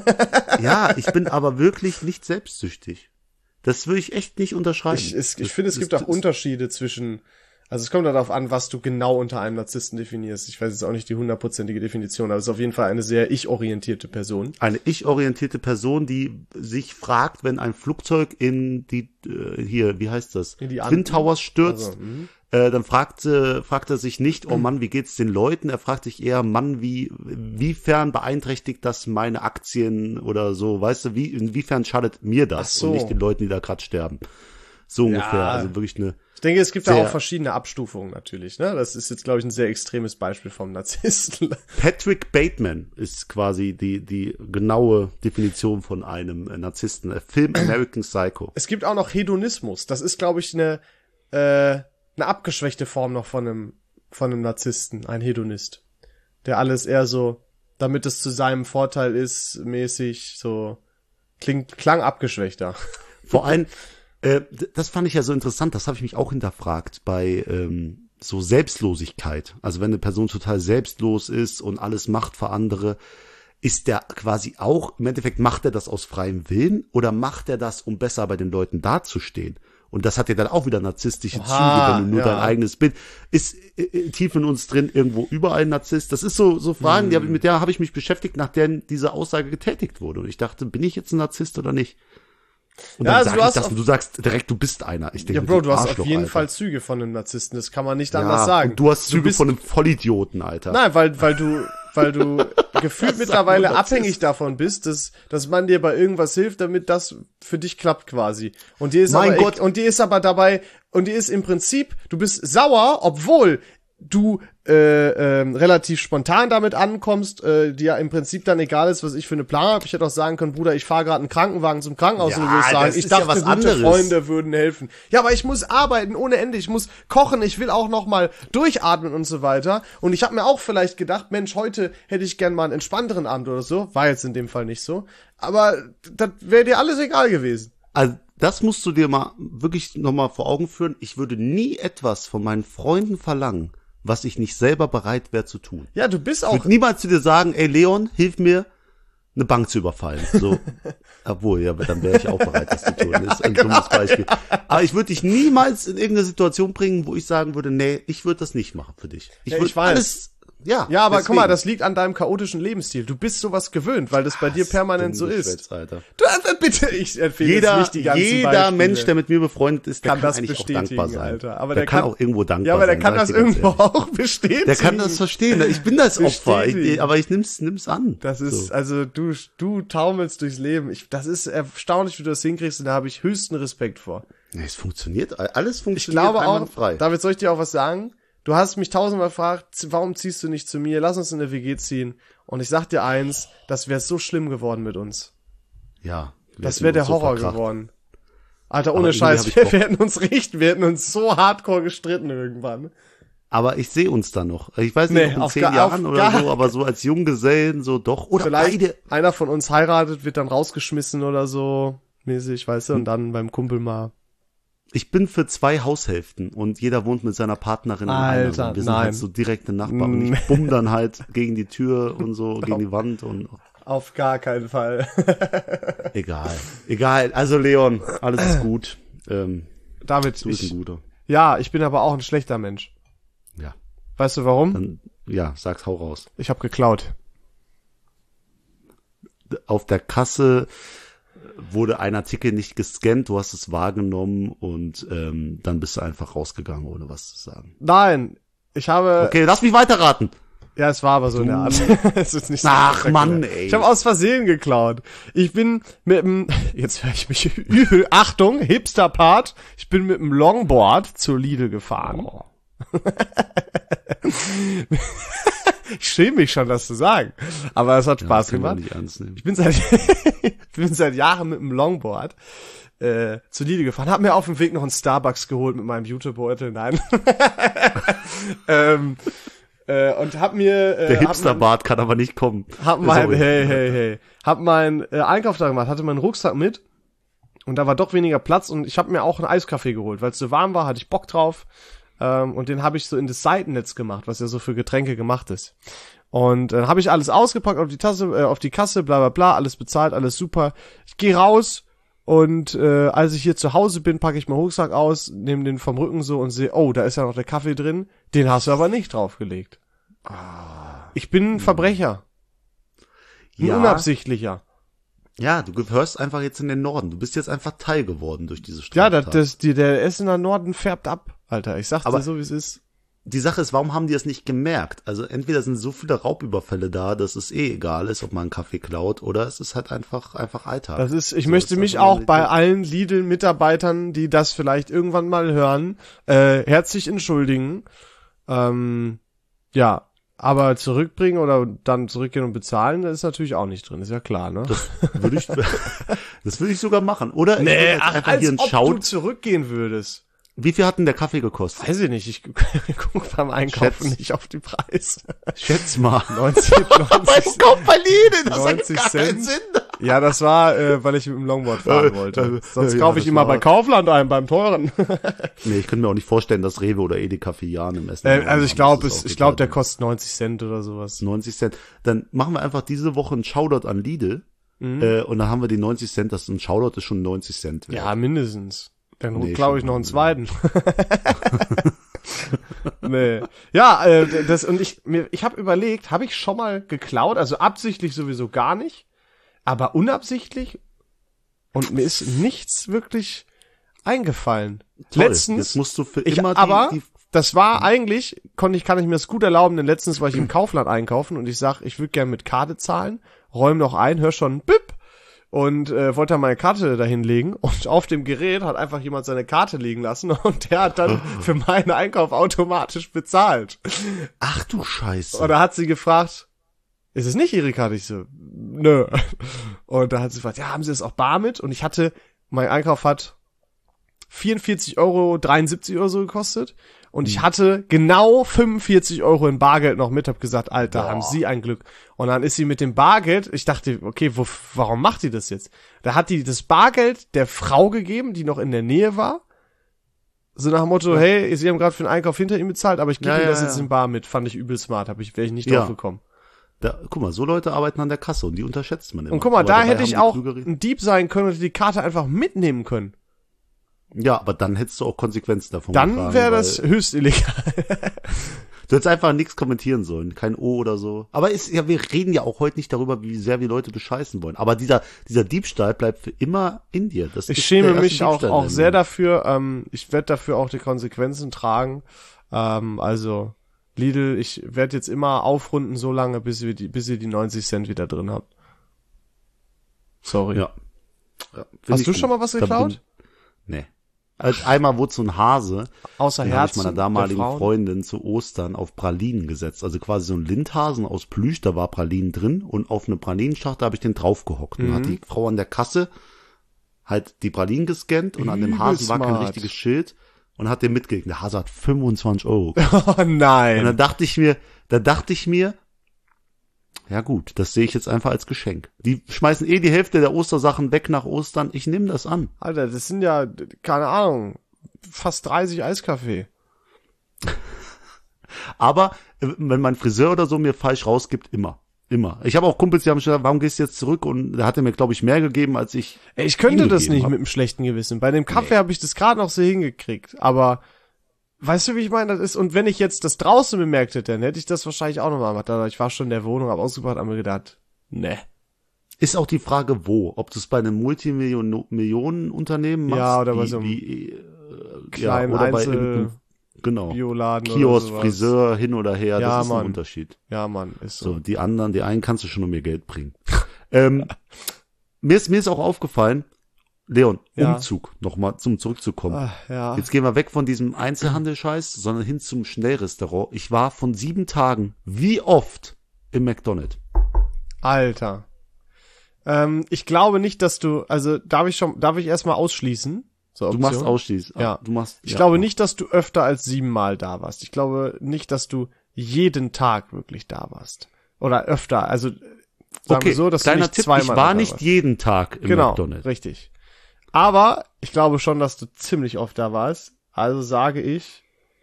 Ja, ich bin aber wirklich nicht selbstsüchtig. Das würde ich echt nicht unterschreiben.
Ich, es, ich finde, es gibt auch Unterschiede zwischen, also es kommt darauf an, was du genau unter einem Narzissten definierst. Ich weiß jetzt auch nicht die hundertprozentige Definition, aber es ist auf jeden Fall eine sehr ich-orientierte Person.
Eine ich-orientierte Person, die sich fragt, wenn ein Flugzeug in die, äh, hier, wie heißt das?
In die
Twin Towers stürzt.
Also,
Äh, dann fragt, äh, fragt er sich nicht, oh Mann, wie geht's den Leuten? Er fragt sich eher, Mann, wie, wiefern beeinträchtigt das meine Aktien oder so, weißt du, wie, inwiefern schadet mir das
Ach so.
und nicht den Leuten, die da gerade sterben? So ungefähr,
Ja.
also wirklich eine.
Ich denke, es gibt da
sehr-
auch verschiedene Abstufungen natürlich, ne? Das ist jetzt, glaube ich, ein sehr extremes Beispiel vom Narzissten.
Patrick Bateman ist quasi die, die genaue Definition von einem äh, Narzissten. Der Film American Psycho.
Es gibt auch noch Hedonismus. Das ist, glaube ich, eine, äh, eine abgeschwächte Form noch von einem, von einem Narzissten, ein Hedonist. Der alles eher so, damit es zu seinem Vorteil ist, mäßig so, klingt, klang abgeschwächter.
Vor allem, äh, d- das fand ich ja so interessant, das habe ich mich auch hinterfragt bei ähm, so Selbstlosigkeit. Also wenn eine Person total selbstlos ist und alles macht für andere, ist der quasi auch, im Endeffekt macht er das aus freiem Willen oder macht er das, um besser bei den Leuten dazustehen? Und das hat ja dann auch wieder narzisstische Züge,
Aha,
wenn du nur
ja.
dein eigenes Bild. Ist äh, tief in uns drin irgendwo überall ein Narzisst? Das ist so so Fragen,
Hm.
die hab, ich- mit der habe ich mich beschäftigt, nachdem diese Aussage getätigt wurde. Und ich dachte, bin ich jetzt ein Narzisst oder nicht? Und
Ja,
dann
also
sag
du
ich
hast
das
auf-
und du sagst direkt, du bist einer. Ich denke,
Ja, Bro, du hast
Arschloch,
auf jeden
Alter.
Fall Züge von einem Narzissten, das kann man nicht
Ja,
anders sagen.
und du hast Züge
bist,
von einem Vollidioten, Alter.
Nein, weil, weil du, weil du gefühlt
Das
mittlerweile
sagt nur Narzisst.
abhängig davon bist, dass, dass man dir bei irgendwas hilft, damit das für dich klappt quasi. Und dir ist
Mein
aber,
Gott.
und dir ist aber dabei, und dir ist im Prinzip, du bist sauer, obwohl du äh, ähm, relativ spontan damit ankommst, äh, dir im Prinzip dann egal ist, was ich für eine Plan habe. Ich hätte auch sagen können, Bruder, ich fahre gerade einen Krankenwagen zum Krankenhaus
Ja,
und du würdest sagen,
das
ich
ist ja
dachte,
was
gute
anderes.
Freunde würden helfen. Ja, aber ich muss arbeiten ohne Ende, ich muss kochen, ich will auch noch mal durchatmen und so weiter. Und ich habe mir auch vielleicht gedacht, Mensch, heute hätte ich gern mal einen entspannteren Abend oder so. War jetzt in dem Fall nicht so. Aber das wäre dir alles egal gewesen.
Also, das musst du dir mal wirklich nochmal vor Augen führen. Ich würde nie etwas von meinen Freunden verlangen, was ich nicht selber bereit wäre zu tun.
Ja, du bist
Ich
auch...
würde niemals zu dir sagen, ey Leon, hilf mir, eine Bank zu überfallen. So, obwohl, ja, dann wäre ich auch bereit, das zu tun. Das ist ein dummes Beispiel. Aber ich würde dich niemals in irgendeine Situation bringen, wo ich sagen würde, nee, ich würde das nicht machen für dich. Ich
Ja,
würde
ich weiß.
alles, ja.
Ja, aber guck mal,
deswegen.
das liegt an deinem chaotischen Lebensstil. Du bist sowas gewöhnt, weil das bei dir permanent so ist.
Geschwätz, Alter.
Du, äh, bitte, ich empfehle jetzt
Jeder,
nicht die ganzen
jeder
Beispiele.
Mensch, der mit mir befreundet ist, der
kann
kann,
das
eigentlich auch
bestätigen,
dankbar sein.
Alter. Aber
der,
der
kann,
kann-
auch irgendwo dankbar sein.
Ja, aber der kann
sag
das
ich dir ganz
irgendwo
ehrlich.
auch bestätigen.
Der kann das verstehen. Ich bin das Opfer, ich,
Bestätigen.
aber ich nimm's, nimm's an.
Das ist,
So.
also du, du taumelst durchs Leben. Ich, das ist erstaunlich, wie du das hinkriegst und da habe ich höchsten Respekt vor.
Ja, es funktioniert, alles
Ich
funktioniert
glaube auch,
einwandfrei.
David, soll ich dir auch was sagen? Du hast mich tausendmal gefragt, z- warum ziehst du nicht zu mir? Lass uns in der W G ziehen. Und ich sag dir eins, das wäre so schlimm geworden mit uns.
Ja. wir
Das
hätten
wäre der
uns so
Horror
verkracht.
geworden. Alter,
Aber
ohne
irgendwie
Scheiß,
hab ich
wir,
Bock.
wir hätten uns richten, wir hätten uns so hardcore gestritten irgendwann.
Aber ich sehe uns da noch. Ich weiß nicht,
Nee,
ob in
auf
zehn
gar-
Jahren
auf
oder
gar-
so, aber so als Junggesellen so doch. Oder
Vielleicht
beide.
einer von uns heiratet, wird dann rausgeschmissen oder so, mäßig, weißt du, und dann beim Kumpel mal.
Ich bin für zwei Haushälften und jeder wohnt mit seiner Partnerin in einer.
Alter,
Und wir sind
nein.
halt so direkte Nachbarn. Und ich bumm dann halt gegen die Tür und so, gegen die Wand und
Auf gar keinen Fall.
egal. Egal. Also Leon, alles ist gut. Ähm,
David,
du bist ein
ich,
guter.
ja, ich bin aber auch ein schlechter Mensch.
Ja.
Weißt du warum?
Dann, ja, sag's, hau raus.
Ich habe geklaut.
Auf der Kasse wurde ein Artikel nicht gescannt, du hast es wahrgenommen und ähm, dann bist du einfach rausgegangen, ohne was zu sagen.
Nein, ich habe...
Okay, lass mich weiterraten.
Ja, es war aber so in der Art. Es ist nicht so
Ach,
spektakulär.
Mann, ey.
Ich habe aus Versehen geklaut. Ich bin mit dem, jetzt höre ich mich übel, Achtung, Hipster-Part, ich bin mit dem Longboard zur Lidl gefahren. Ich schäme mich schon, das zu sagen. Aber es hat Spaß
ja,
gemacht.
Nicht ernst nehmen.
Ich bin seit, ich bin seit Jahren mit dem Longboard äh, zu Lidl gefahren. Hab mir auf dem Weg noch einen Starbucks geholt mit meinem Jutebeutel. Nein. ähm, äh, und hab mir... Äh,
Der Hipsterbart kann aber nicht kommen.
Hab mein, hey, hey, hey. Hab meinen äh, Einkauf da gemacht, hatte meinen Rucksack mit. Und da war doch weniger Platz. Und ich habe mir auch einen Eiskaffee geholt. Weil es so warm war, hatte ich Bock drauf. Ähm, und den habe ich so in das Seitennetz gemacht, was ja so für Getränke gemacht ist. Und dann äh, habe ich alles ausgepackt auf die Tasse, äh, auf die Kasse, bla bla bla, alles bezahlt, alles super. Ich gehe raus und äh, als ich hier zu Hause bin, packe ich meinen Rucksack aus, nehme den vom Rücken so und sehe, oh, da ist ja noch der Kaffee drin. Den hast du aber nicht draufgelegt.
Ah,
Ich bin ein Verbrecher. Ein
ja.
unabsichtlicher.
Ja, du gehörst einfach jetzt in den Norden. Du bist jetzt einfach Teil geworden durch diese
Ja,
Straftat.
das, das, die, der Essener Norden färbt ab, Alter. Ich sag's
Aber
dir so, wie es ist.
Die Sache ist, warum haben die das nicht gemerkt? Also entweder sind so viele Raubüberfälle da, dass es eh egal ist, ob man einen Kaffee klaut, oder es ist halt einfach einfach Alltag.
Das ist, ich
so
möchte
ist
mich
das
auch bei
Normalität.
allen Lidl-Mitarbeitern, die das vielleicht irgendwann mal hören, äh, herzlich entschuldigen. Ähm, ja, aber zurückbringen oder dann zurückgehen und bezahlen, das ist natürlich auch nicht drin, ist ja klar, ne?
Das würde ich, das würde ich sogar machen. Oder ich würde
Nee,
jetzt
ach,
einfach
als
hier einen
ob
Schaut.
du zurückgehen würdest.
Wie viel hat denn der Kaffee gekostet?
Weiß ich nicht, ich gucke beim Einkaufen
Schätz.
nicht auf die Preise.
Schätz mal.
neunzig, neunzig,
Kauf bei Lidl, das
neunzig
ergibt gar keinen
Cent.
Sinn.
Ja, das war, äh, weil ich mit dem Longboard fahren
Äh,
wollte.
äh,
Sonst
ja,
kaufe ich
das
immer
war-
bei Kaufland ein, beim teuren.
Nee, ich könnte mir auch nicht vorstellen, dass Rewe oder Edeka Filialen im Essen
äh,
haben.
also ich
Das
glaube,
ist
es,
auch
ich glaube, der
total
kostet neunzig Cent oder sowas.
neunzig Cent. Dann machen wir einfach diese Woche einen Shoutout an Lidl.
Mhm.
Äh, und dann haben wir die neunzig Cent. Das ist ein Shoutout ist schon neunzig Cent wert.
Ja, mindestens. Dann
Nee,
glaube ich
schon
noch einen
mal.
zweiten. Nee. Ja, äh, das und ich mir ich habe überlegt, habe ich schon mal geklaut, also absichtlich sowieso gar nicht, aber unabsichtlich und mir ist nichts wirklich eingefallen.
Toll.
Letztens
Jetzt musst du für
ich
immer die,
aber
die
das war eigentlich konnte ich kann ich mir das gut erlauben, denn letztens war ich im Kaufland einkaufen und ich sag, ich würde gerne mit Karte zahlen, räum noch ein, hör schon bip und äh, wollte dann meine Karte dahin legen und auf dem Gerät hat einfach jemand seine Karte liegen lassen und der hat dann für meinen Einkauf automatisch bezahlt.
Ach du Scheiße.
Und da hat sie gefragt, ist es nicht Ihre Karte? Ich so, nö. Und da hat sie gefragt, ja, haben Sie das auch bar mit? Und ich hatte, mein Einkauf hat vierundvierzig Euro dreiundsiebzig oder so gekostet. Und ich hatte genau fünfundvierzig Euro in Bargeld noch mit, hab gesagt, Alter,
Boah.
haben Sie ein Glück. Und dann ist sie mit dem Bargeld, ich dachte, okay, wo, warum macht die das jetzt? Da hat die das Bargeld der Frau gegeben, die noch in der Nähe war. So nach dem Motto,
Ja.
hey, Sie haben gerade für den Einkauf hinter ihm bezahlt, aber ich gebe
Ja,
Ihnen
ja,
das jetzt
ja.
in Bar mit. Fand ich übel smart, hab ich, wäre ich nicht
Ja.
drauf gekommen.
Da, guck mal, so Leute arbeiten an der Kasse und die unterschätzt man immer.
Und guck mal,
Aber
da
dabei
hätte
haben
ich
die
auch
Klügere-
ein Dieb sein können und die Karte einfach mitnehmen können.
Ja, aber dann hättest du auch Konsequenzen davon
Dann
getragen,
wäre
weil
das höchst illegal.
Du hättest einfach nichts kommentieren sollen, kein O oder so. Aber ist ja, wir reden ja auch heute nicht darüber, wie sehr wir Leute bescheißen wollen. Aber dieser dieser Diebstahl bleibt für immer in dir. Das
Ich
ist
schäme
der erste
mich auch,
Diebstahl in
auch
deinem
sehr
Leben.
dafür. Ähm, ich werde dafür auch die Konsequenzen tragen. Ähm, also Lidl, ich werde jetzt immer aufrunden so lange, bis ihr die, bis ihr die neunzig Cent wieder drin habt. Sorry.
Ja. Ja, find
Hast
ich
du
gut.
schon mal was
Da
geklaut?
bin- Nee. Also einmal wurde so ein Hase,
Außer
den habe ich
Herzen
meiner
der
damaligen
Frauen?
Freundin zu Ostern auf Pralinen gesetzt. Also quasi so ein Lindhasen aus Plüsch, da war Pralinen drin und auf eine Pralinenschachtel habe ich den draufgehockt. Und
Mhm.
hat die Frau an der Kasse halt die Pralinen gescannt und an dem Hasen war kein
Übel
richtiges Schild und hat den mitgegeben. Der Hase hat fünfundzwanzig Euro.
Oh
Und
nein.
dann dachte ich mir, da dachte ich mir, ja gut, das sehe ich jetzt einfach als Geschenk. Die schmeißen eh die Hälfte der Ostersachen weg nach Ostern. Ich nehme das an.
Alter, das sind ja, keine Ahnung, fast dreißig Eiskaffee.
Aber äh, wenn mein Friseur oder so mir falsch rausgibt, immer. Immer. Ich habe auch Kumpels, die haben schon gesagt, warum gehst du jetzt zurück? Und da hat er mir, glaube ich, mehr gegeben, als ich
Ey, ich könnte
ihm
das
gegeben
nicht
hab.
mit einem schlechten Gewissen. Bei dem Kaffee
Nee.
habe ich das gerade noch so hingekriegt. Aber weißt du, wie ich meine? Das ist, und wenn ich jetzt das draußen bemerkt hätte, dann hätte ich das wahrscheinlich auch nochmal gemacht. Aber ich war schon in der Wohnung, habe ausgebracht, habe mir gedacht, ne.
Ist auch die Frage, wo. Ob du es bei einem Multimillionen-Unternehmen machst.
Ja, oder bei
wie,
so einem
wie, äh,
kleinen
ja, oder bei
Einzel-
irgendeinem, genau.
Bioladen oder
Kiosk,
sowas.
Friseur, hin oder her,
Ja,
das ist
Mann.
ein Unterschied.
Ja, Mann, ist so.
So, die anderen, die einen kannst du schon um ihr Geld bringen. ähm, mir ist, mir ist auch aufgefallen, Leon,
Ja.
Umzug, nochmal zum zurückzukommen.
Ah, ja.
Jetzt gehen wir weg von diesem Einzelhandel-Scheiß, sondern hin zum Schnellrestaurant. Ich war von sieben Tagen, wie oft, im McDonald's?
Alter. Ähm, ich glaube nicht, dass du, also darf ich schon, darf ich erstmal ausschließen? So,
Du machst ausschließen.
Ja.
Du machst,
Ich
ja.
glaube nicht, dass du öfter als siebenmal da warst. Ich glaube nicht, dass du jeden Tag wirklich da warst. Oder öfter, also sagen
Okay,
wir so, dass du
kleiner
nicht
Tipp,
zweimal
ich war
da
nicht
warst.
jeden Tag im
Genau,
McDonald's.
richtig. Aber ich glaube schon, dass du ziemlich oft da warst. Also sage ich,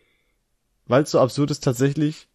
weil es so absurd ist, tatsächlich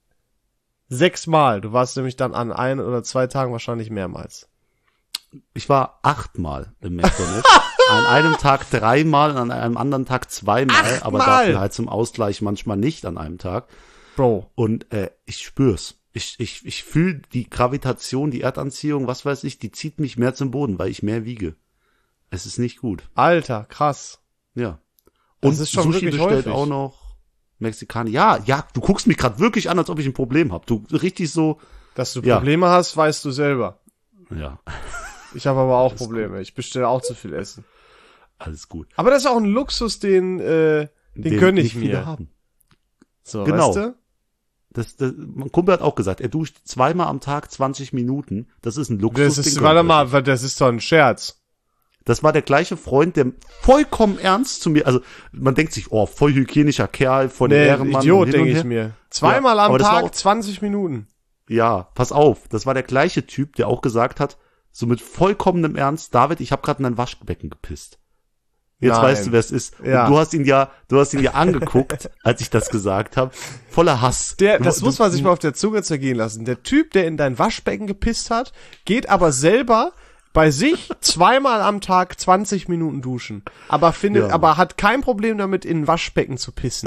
sechsmal. Du warst nämlich dann an ein oder zwei Tagen wahrscheinlich mehrmals.
Ich war achtmal im McDonald's. An einem Tag dreimal, an einem anderen Tag zweimal,
Achtmal?
aber dafür halt zum Ausgleich manchmal nicht an einem Tag.
Bro.
Und äh, ich spür's. Ich, ich, ich fühle die Gravitation, die Erdanziehung, was weiß ich, die zieht mich mehr zum Boden, weil ich mehr wiege. Es ist nicht gut.
Alter, krass.
Ja.
Das
Und
ist schon
Sushi
wirklich
bestellt
häufig.
auch noch Mexikaner. Ja, ja, du guckst mich gerade wirklich an, als ob ich ein Problem hab. Du richtig so,
Dass du
Ja.
Probleme hast, weißt du selber.
ja,
Ich habe aber auch
Alles
Probleme. Ich bestelle auch zu viel Essen.
alles gut.
Aber das ist auch ein Luxus, den, äh, den gönn ich
nicht viele
mir.
haben.
So,
Genau.
weißt du?
Das, das, mein Kumpel hat auch gesagt, er duscht zweimal am Tag zwanzig Minuten. Das ist ein Luxus.
Das
den
ist,
gönnt
warte
er
mal,
sich.
weil das ist doch ein Scherz.
Das war der gleiche Freund, der vollkommen ernst zu mir, also man denkt sich, oh, voll hygienischer Kerl, voll der
Nee,
Ehrenmann.
Idiot,
und hin und
denke ich
her.
mir. Zweimal
Ja,
am
aber das war
Tag,
auch-
zwanzig Minuten.
Ja, pass auf, das war der gleiche Typ, der auch gesagt hat, so mit vollkommenem Ernst, David, ich habe gerade in ein Waschbecken gepisst. Jetzt
Nein.
weißt du, wer es ist.
Ja.
Und du hast ihn ja, du hast ihn ja angeguckt, als ich das gesagt habe, voller Hass.
Der,
Du-
das
du,
muss man sich mal auf der Zunge zergehen lassen. Der Typ, der in dein Waschbecken gepisst hat, geht aber selber bei sich zweimal am Tag zwanzig Minuten duschen. Aber findet,
Ja.
aber hat kein Problem damit, in ein Waschbecken zu pissen.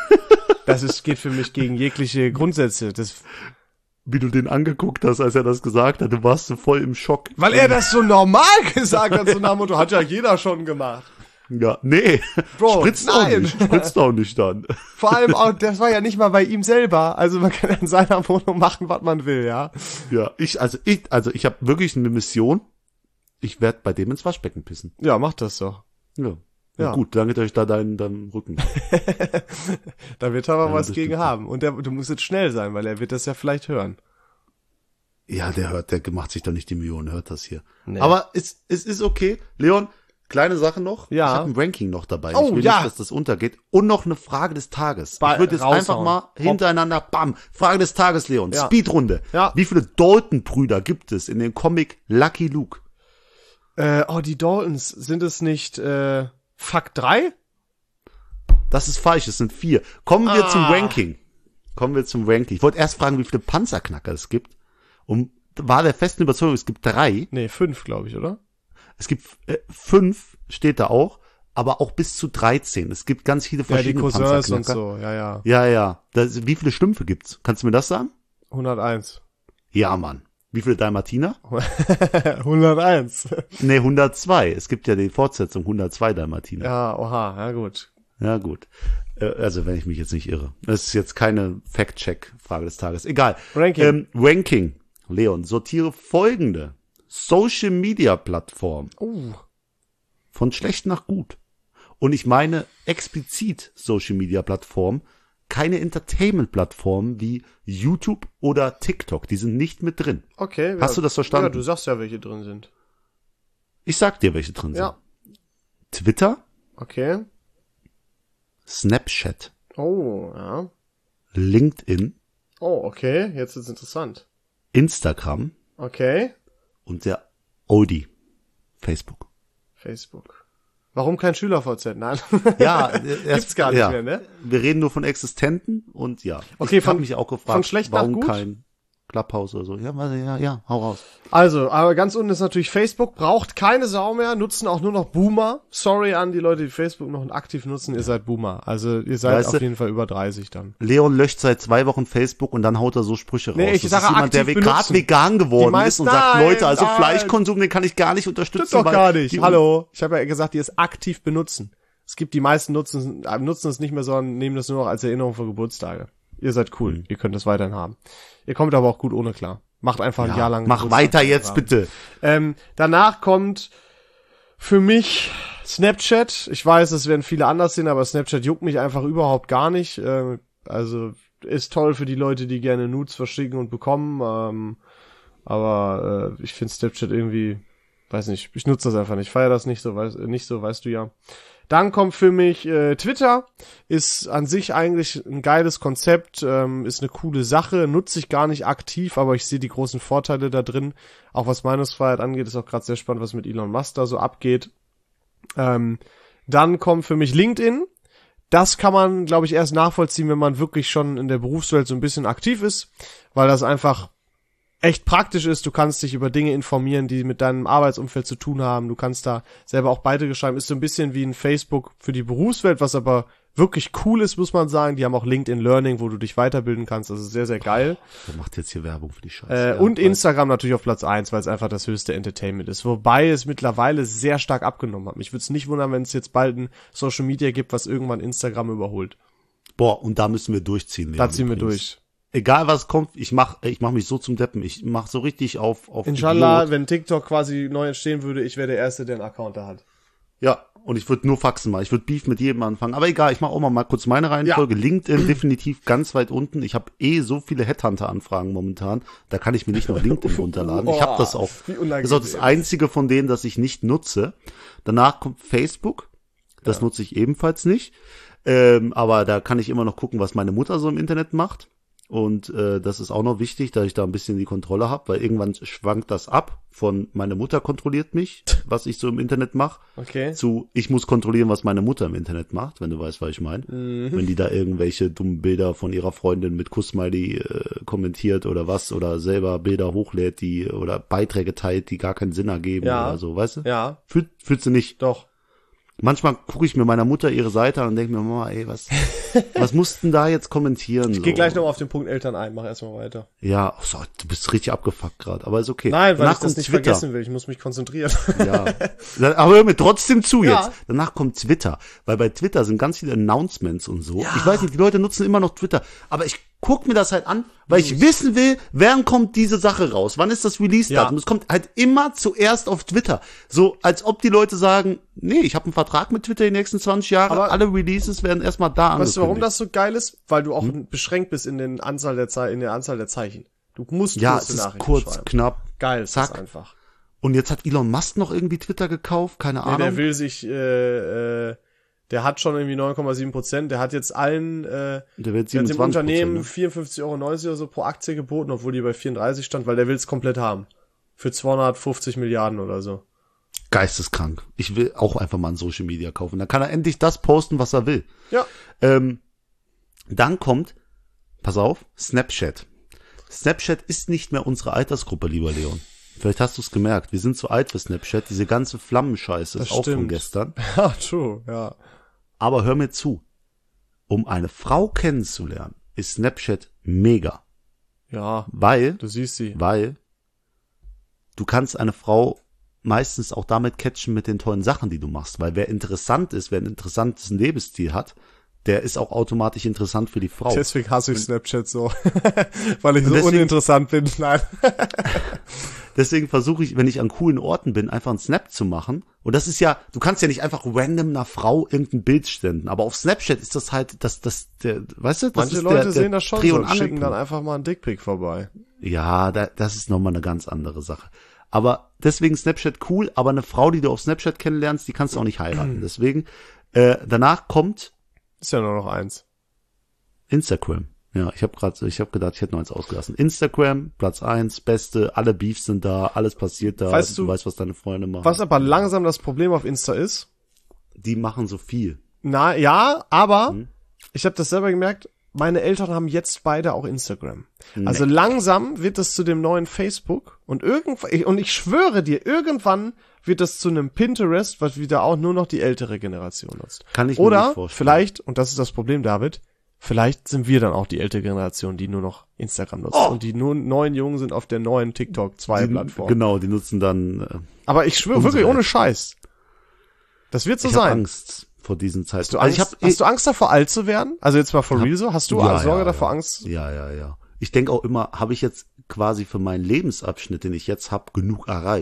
Das ist, geht für mich gegen jegliche Grundsätze. Das,
Wie du den angeguckt hast, als er das gesagt hat, du warst so voll im Schock.
weil er das so normal gesagt hat, so nach dem Motto, hat ja jeder schon gemacht.
Ja, nee,
Bro,
spritzt auch
nein.
nicht, spritzt auch nicht dann.
Vor allem auch, das war ja nicht mal bei ihm selber. Also man kann in seiner Wohnung machen, was man will, ja.
Ja, ich, also ich, also ich habe wirklich eine Mission. Ich werde bei dem ins Waschbecken pissen.
Ja, macht das doch.
Ja.
Ja.
Ja. Gut, danke euch da deinen, deinen Rücken.
Da wird er aber
Ja,
was
das
gegen
stimmt.
haben. Und der, du musst jetzt schnell sein, weil er wird das ja vielleicht hören.
Ja, der hört, der macht sich doch nicht die Millionen, hört das hier.
Nee.
Aber es, es ist okay. Leon, kleine Sache noch.
Ja.
Ich habe ein Ranking noch dabei.
Oh,
ich will
ja.
nicht, dass das untergeht. Und noch eine Frage des Tages.
Ba-
ich würde jetzt
raushauen.
einfach mal hintereinander, bam, Frage des Tages, Leon.
Ja.
Speedrunde.
Ja.
Wie viele Dalton-Brüder gibt es in dem Comic Lucky Luke?
Äh, oh, die Daltons, sind es nicht, äh, Fuck drei?
Das ist falsch, es sind vier. Kommen wir
Ah.
zum Ranking. Kommen wir zum Ranking. Ich wollte erst fragen, wie viele Panzerknacker es gibt. Und war der festen Überzeugung, es gibt drei.
Nee, fünf, glaube ich, oder?
Es gibt äh, fünf, steht da auch, aber auch bis zu dreizehn. Es gibt ganz viele
Ja, die
verschiedene
Cousins und
Panzerknacker.
so, ja, ja.
Ja, ja. Das, wie viele Schlümpfe gibt's? Kannst du mir das sagen?
hunderteins.
Ja, Mann. Wie viele Dalmatiner?
hunderteins.
Nee, hundertzwei. Es gibt ja die Fortsetzung hundertzwei Dalmatiner.
Ja, oha, ja gut.
Ja, gut. Äh, Also, wenn ich mich jetzt nicht irre. Das ist jetzt keine Fact-Check-Frage des Tages. Egal.
Ranking.
Ähm, Ranking. Leon, sortiere folgende Social-Media-Plattformen
Uh,
von schlecht nach gut. Und ich meine explizit Social-Media-Plattformen, keine Entertainment-Plattformen wie YouTube oder TikTok. Die sind nicht mit drin.
okay.
Hast du das verstanden?
Ja, du sagst ja, welche drin sind.
Ich sag dir, welche drin sind.
Ja.
Twitter,
Okay.
Snapchat,
Oh, ja.
LinkedIn,
Oh, okay. Jetzt ist interessant.
Instagram
Okay.
und der Audi, Facebook.
Facebook. Warum kein Schüler-V Z? Nein.
Ja,
Gibt's gar nicht mehr, ne?
Wir reden nur von Existenten und ja.
Okay,
ich hab
von-
mich auch gefragt,
von schlecht nach
warum
gut?
kein Clubhouse oder so. Ja, warte, ja, ja, hau raus.
Also, aber ganz unten ist natürlich Facebook, braucht keine Sau mehr, nutzen auch nur noch Boomer. Sorry an die Leute, die Facebook noch aktiv nutzen, ihr seid Boomer. Also, ihr seid
Weißt
auf
du-
jeden Fall über dreißig dann.
Leon löscht seit zwei Wochen Facebook und dann haut er so Sprüche
Nee,
raus.
ich
das
sage
ist jemand, der
aktiv
gerade
benutzen.
vegan geworden
Die meisten-
ist und sagt,
Nein,
Leute, also
nein.
Fleischkonsum, den kann ich gar nicht unterstützen.
Stimmt doch
weil
gar nicht.
die-
Hallo. Ich habe ja gesagt, die es aktiv benutzen. Es gibt die meisten nutzen, äh, nutzen es nicht mehr, sondern nehmen das nur noch als Erinnerung für Geburtstage. Ihr seid cool.
Mhm.
Ihr könnt das weiterhin haben. Ihr kommt aber auch gut ohne klar. Macht einfach ein
Ja,
Jahr lang.
mach
Geburtstag
weiter jetzt
haben.
bitte.
Ähm, danach kommt Für mich Snapchat. Ich weiß, es werden viele anders sehen, aber Snapchat juckt mich einfach überhaupt gar nicht. Äh, also ist toll für die Leute, die gerne Nudes verschicken und bekommen. Ähm, aber äh, ich finde Snapchat irgendwie, weiß nicht, ich nutze das einfach nicht. Feier das nicht so, weiß, nicht so, weißt du ja. Dann kommt für mich äh, Twitter, ist an sich eigentlich ein geiles Konzept, ähm, ist eine coole Sache, nutze ich gar nicht aktiv, aber ich sehe die großen Vorteile da drin. Auch was Meinungsfreiheit angeht, ist auch gerade sehr spannend, was mit Elon Musk da so abgeht. Ähm, dann kommt für mich LinkedIn. Das kann man, glaube ich, erst nachvollziehen, wenn man wirklich schon in der Berufswelt so ein bisschen aktiv ist, weil das einfach echt praktisch ist. Du kannst dich über Dinge informieren, die mit deinem Arbeitsumfeld zu tun haben. Du kannst da selber auch Beiträge schreiben. Ist so ein bisschen wie ein Facebook für die Berufswelt, was aber wirklich cool ist, muss man sagen. Die haben auch LinkedIn Learning, wo du dich weiterbilden kannst. Das ist sehr, sehr geil.
Der macht jetzt hier Werbung für die Scheiße.
Äh,
ja,
und Instagram natürlich auf Platz eins, weil es einfach das höchste Entertainment ist. Wobei es mittlerweile sehr stark abgenommen hat. Mich würde es nicht wundern, wenn es jetzt bald ein Social Media gibt, was irgendwann Instagram überholt.
Boah, und da müssen wir durchziehen.
Da ziehen wir
übrigens.
durch.
Egal was kommt, ich mach, ich mach mich so zum Deppen. Ich mach so richtig auf, auf
Inshallah,
Idiot.
wenn TikTok quasi neu entstehen würde, ich wäre der Erste, der einen Account da hat.
Ja, und ich würde nur Faxen machen. Ich würde Beef mit jedem anfangen. Aber egal, ich mache auch mal, mal kurz meine Reihenfolge. Ja. LinkedIn definitiv ganz weit unten. Ich habe eh so viele Headhunter-Anfragen momentan. Da kann ich mir nicht noch LinkedIn runterladen. Ich habe das auch. Das ist auch das einzige von denen, das ich nicht nutze. Danach kommt Facebook. Das ja. nutze ich ebenfalls nicht. Ähm, aber da kann ich immer noch gucken, was meine Mutter so im Internet macht. Und äh, das ist auch noch wichtig, dass ich da ein bisschen die Kontrolle habe, weil irgendwann schwankt das ab von meine Mutter kontrolliert mich, was ich so im Internet mache,
okay.
zu ich muss kontrollieren, was meine Mutter im Internet macht, wenn du weißt, was ich meine. Mhm. Wenn die da irgendwelche dummen Bilder von ihrer Freundin mit Kussmiley äh, kommentiert oder was oder selber Bilder hochlädt, die oder Beiträge teilt, die gar keinen Sinn ergeben
ja.
oder so, weißt du?
Ja.
Fühl, fühlst du nicht?
Doch.
Manchmal gucke ich mir meiner Mutter ihre Seite an und denke mir, Mama, ey, was, was mussten da jetzt kommentieren?
Ich
so.
gehe gleich noch auf den Punkt Eltern ein, mach erstmal weiter.
Ja, oh, so, du bist richtig abgefuckt gerade, aber ist okay.
Nein, weil
Danach
ich das nicht
Twitter.
vergessen will, ich muss mich konzentrieren.
Ja, aber hör mir trotzdem zu
ja.
jetzt. Danach kommt Twitter, weil bei Twitter sind ganz viele Announcements und so. Ja. Ich weiß nicht, die Leute nutzen immer noch Twitter, aber ich guck mir das halt an, weil ich wissen will, wann kommt diese Sache raus? Wann ist das Release-Datum? Es ja. kommt halt immer zuerst auf Twitter. So, als ob die Leute sagen, nee, ich habe einen Vertrag mit Twitter die nächsten zwanzig Jahre, aber alle Releases werden erstmal da angekündigt.
Weißt du, warum das so geil ist? Weil du auch hm? beschränkt bist in, den Anzahl der Ze- in der Anzahl der Zeichen. Du musst
ja, es ist kurz, schreiben. Knapp.
Geil, ist
zack.
das einfach.
Und jetzt hat Elon Musk noch irgendwie Twitter gekauft, keine nee, Ahnung.
Der will sich, äh, äh, der hat schon irgendwie neun Komma sieben Prozent, der hat jetzt allen, äh, der wird dem Unternehmen ne? vierundfünfzig Euro neunzig oder so pro Aktie geboten, obwohl die bei vierunddreißig stand, weil der will es komplett haben. Für zweihundertfünfzig Milliarden oder so.
Geisteskrank. Ich will auch einfach mal ein Social Media kaufen. Dann kann er endlich das posten, was er will.
Ja.
Ähm, dann kommt, pass auf, Snapchat. Snapchat ist nicht mehr unsere Altersgruppe, lieber Leon. Vielleicht hast du es gemerkt. Wir sind zu alt für Snapchat. Diese ganze Flammenscheiße ist auch von gestern.
Ja, true, ja.
Aber hör mir zu. Um eine Frau kennenzulernen, ist Snapchat mega.
Ja.
Weil,
du siehst sie.
Weil du kannst eine Frau meistens auch damit catchen mit den tollen Sachen, die du machst. Weil wer interessant ist, wer ein interessantes Lebensstil hat, der ist auch automatisch interessant für die Frau.
Deswegen hasse ich Snapchat so. Weil ich so deswegen, uninteressant bin. Nein.
Deswegen versuche ich, wenn ich an coolen Orten bin, einfach einen Snap zu machen. Und das ist ja, du kannst ja nicht einfach random einer Frau irgendein Bild senden. Aber auf Snapchat ist das halt, das, das, der, weißt du, das
Manche
ist
Leute
der, der
sehen das schon
Dreh-
so
und
und schicken
Angelpunkt.
dann einfach mal einen Dickpick vorbei.
Ja, da, das ist nochmal eine ganz andere Sache. Aber deswegen Snapchat cool, aber eine Frau, die du auf Snapchat kennenlernst, die kannst du auch nicht heiraten. Deswegen, äh, danach kommt
ist ja nur noch eins.
Instagram. Ja, ich habe gerade, ich habe gedacht, ich hätte noch eins ausgelassen. Instagram, Platz eins, Beste, alle Beefs sind da, alles passiert da.
Weißt du,
du weißt, was deine Freunde machen.
Was aber langsam das Problem auf Insta ist?
Die machen so viel.
Na, ja, aber
hm?
ich habe das selber gemerkt, meine Eltern haben jetzt beide auch Instagram.
Nee.
Also langsam wird das zu dem neuen Facebook und irgendwann, und ich schwöre dir, irgendwann wird das zu einem Pinterest, was wieder auch nur noch die ältere Generation nutzt.
Kann ich mir
Oder
nicht vorstellen.
vielleicht, und das ist das Problem, David, vielleicht sind wir dann auch die ältere Generation, die nur noch Instagram nutzt.
Oh.
Und die nur neuen Jungen sind auf der neuen TikTok zwei Plattform.
Genau, die nutzen dann. Äh,
Aber ich schwöre wirklich ohne Scheiß. Das wird so
ich
sein.
hab Angst vor diesen Zeiten.
Hast du Angst,
also ich hab,
hast du Angst davor, alt zu werden? Also jetzt mal for real so? Hast du
ja,
Sorge
ja,
davor,
ja.
Angst?
Ja, ja, ja. Ich denke auch immer, habe ich jetzt quasi für meinen Lebensabschnitt, den ich jetzt habe, genug erreicht?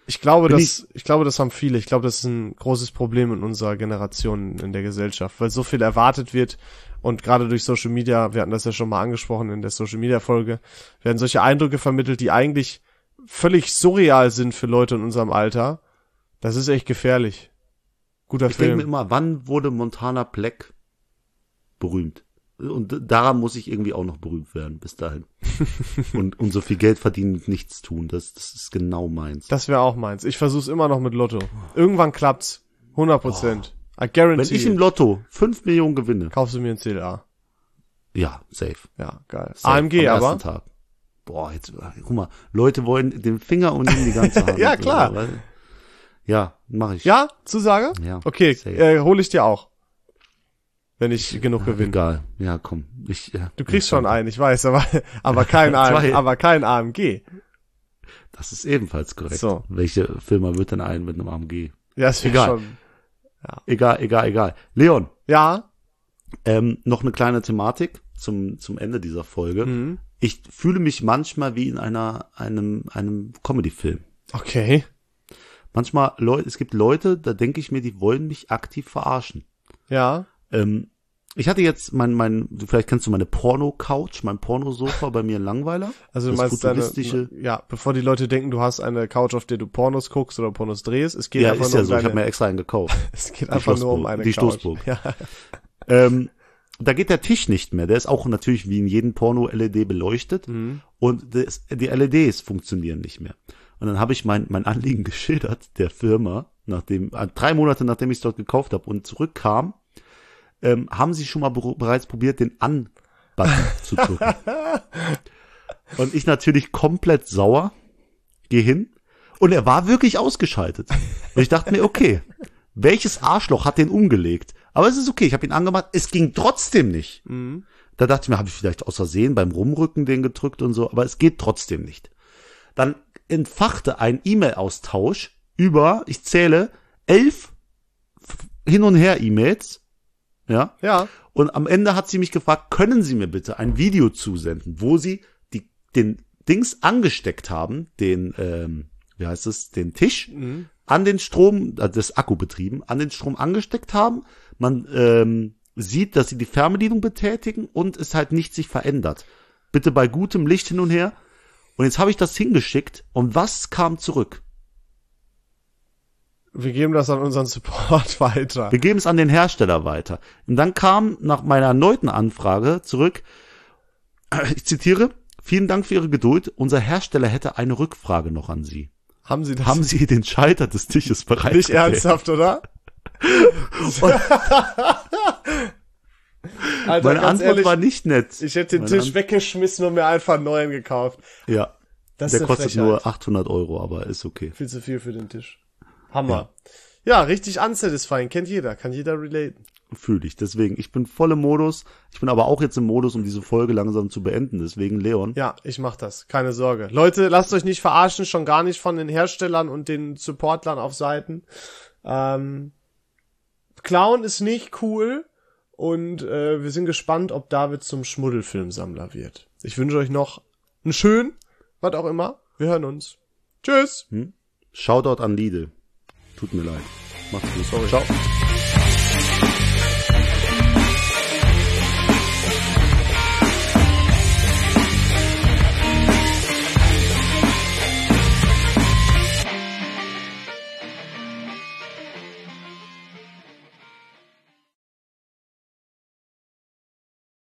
Ich glaube,
Bin
das, ich glaube, das haben viele. Ich glaube, das ist ein großes Problem in unserer Generation in der Gesellschaft, weil so viel erwartet wird und gerade durch Social Media, wir hatten das ja schon mal angesprochen in der Social Media Folge, werden solche Eindrücke vermittelt, die eigentlich völlig surreal sind für Leute in unserem Alter. Das ist echt gefährlich. Guter
Ich denke
Film.
mir immer, wann wurde Montana Black berühmt? Und daran muss ich irgendwie auch noch berühmt werden, bis dahin. und, und so viel Geld verdienen und nichts tun, das, das ist genau meins.
Das wäre auch meins. Ich versuch's immer noch mit Lotto. Irgendwann klappt's. hundert Prozent. I guarantee.
Wenn ich im Lotto fünf Millionen gewinne,
Kaufst du mir ein C L A.
ja, safe.
Ja, geil.
safe.
A M G
Am
aber.
ersten Tag. Boah, jetzt, guck mal, Leute wollen den Finger und nehmen die ganze Hand.
Ja, klar.
Oder? Ja, mach ich.
Ja, Zusage?
Ja,
Okay,
safe.
äh, hole ich dir auch. Wenn ich genug gewinne.
Egal. Ja, komm. Ich, ja,
Du kriegst
ja,
schon einen, ich weiß, aber, aber kein A M G,
Zwei.
aber kein A M G.
Das ist ebenfalls korrekt.
So.
Welche Firma wird denn ein mit einem A M G?
Ja, ist
Egal.
schon.
Egal, egal, egal. Leon,
Ja.
ähm, noch eine kleine Thematik zum, zum Ende dieser Folge.
Mhm.
Ich fühle mich manchmal wie in einer, einem, einem Comedy-Film.
Okay.
Manchmal, Leute, es gibt Leute, da denke ich mir, die wollen mich aktiv verarschen.
Ja.
Ähm, ich hatte jetzt mein, mein, du vielleicht kennst du meine Porno-Couch, mein Pornosofa bei mir in Langweiler.
Also du
Das
meinst deine,
futuristische-
ja, bevor die Leute denken, du hast eine Couch, auf der du Pornos guckst oder Pornos drehst, es geht
Ja,
einfach
ist
nur
ja
um
so, ich
deine,
habe mir extra einen gekauft.
es geht einfach nur um
Schlossburg,
eine
die
Couch.
Stoßburg.
Ja.
ähm, da geht der Tisch nicht mehr. Der ist auch natürlich wie in jedem Porno-L E D beleuchtet.
Mhm.
Und das, die L E Ds funktionieren nicht mehr. Und dann habe ich mein, mein Anliegen geschildert der Firma, nachdem, äh, drei Monate nachdem ich es dort gekauft habe und zurückkam, ähm, haben sie schon mal be- bereits probiert, den An-Button zu drücken. Und ich natürlich komplett sauer, gehe hin und er war wirklich ausgeschaltet. Und ich dachte mir, okay, welches Arschloch hat den umgelegt? Aber es ist okay, ich habe ihn angemacht, es ging trotzdem nicht.
Mhm.
Da dachte ich mir, habe ich vielleicht aus Versehen beim Rumrücken den gedrückt und so, aber es geht trotzdem nicht. Dann entfachte ein E-Mail-Austausch über, ich zähle, elf Hin- und Her-E-Mails, ja,
Ja.
und am Ende hat sie mich gefragt, können Sie mir bitte ein Video zusenden, wo Sie die, den Dings angesteckt haben, den, ähm, wie heißt es, den Tisch,
Mhm.
an den Strom, äh, das Akku betrieben, an den Strom angesteckt haben, man ähm, sieht, dass sie die Fernbedienung betätigen und es halt nicht sich verändert. Bitte bei gutem Licht hin und her. Und jetzt habe ich das hingeschickt und was kam zurück?
Wir geben das an unseren Support weiter.
Wir geben es an den Hersteller weiter. Und dann kam nach meiner erneuten Anfrage zurück, ich zitiere, vielen Dank für Ihre Geduld, unser Hersteller hätte eine Rückfrage noch an Sie.
Haben Sie das
Haben Sie den Schalter des Tisches bereits
nicht
gewählt?
ernsthaft, oder? Alter,
Meine
ganz
Antwort
ehrlich,
war nicht nett.
ich hätte den
Meine
Tisch
Ant-
weggeschmissen und mir einfach einen neuen gekauft.
Ja,
Das
der
ist eine
kostet
Frechheit.
nur achthundert Euro, aber ist okay.
Viel zu viel für den Tisch. Hammer. Ja, richtig unsatisfying. Kennt jeder. Kann jeder relaten.
Fühle ich. Deswegen, ich bin voll im Modus. Ich bin aber auch jetzt im Modus, um diese Folge langsam zu beenden. Deswegen, Leon.
Ja, ich mach das. Keine Sorge. Leute, lasst euch nicht verarschen. Schon gar nicht von den Herstellern und den Supportlern auf Seiten. Ähm, Clown ist nicht cool. Und äh, wir sind gespannt, ob David zum Schmuddelfilmsammler wird. Ich wünsche euch noch einen schönen, was auch immer. Wir hören uns. Tschüss.
Hm? Shoutout an Lidl. Tut mir leid. Macht's gut.
Sorry.
Ciao.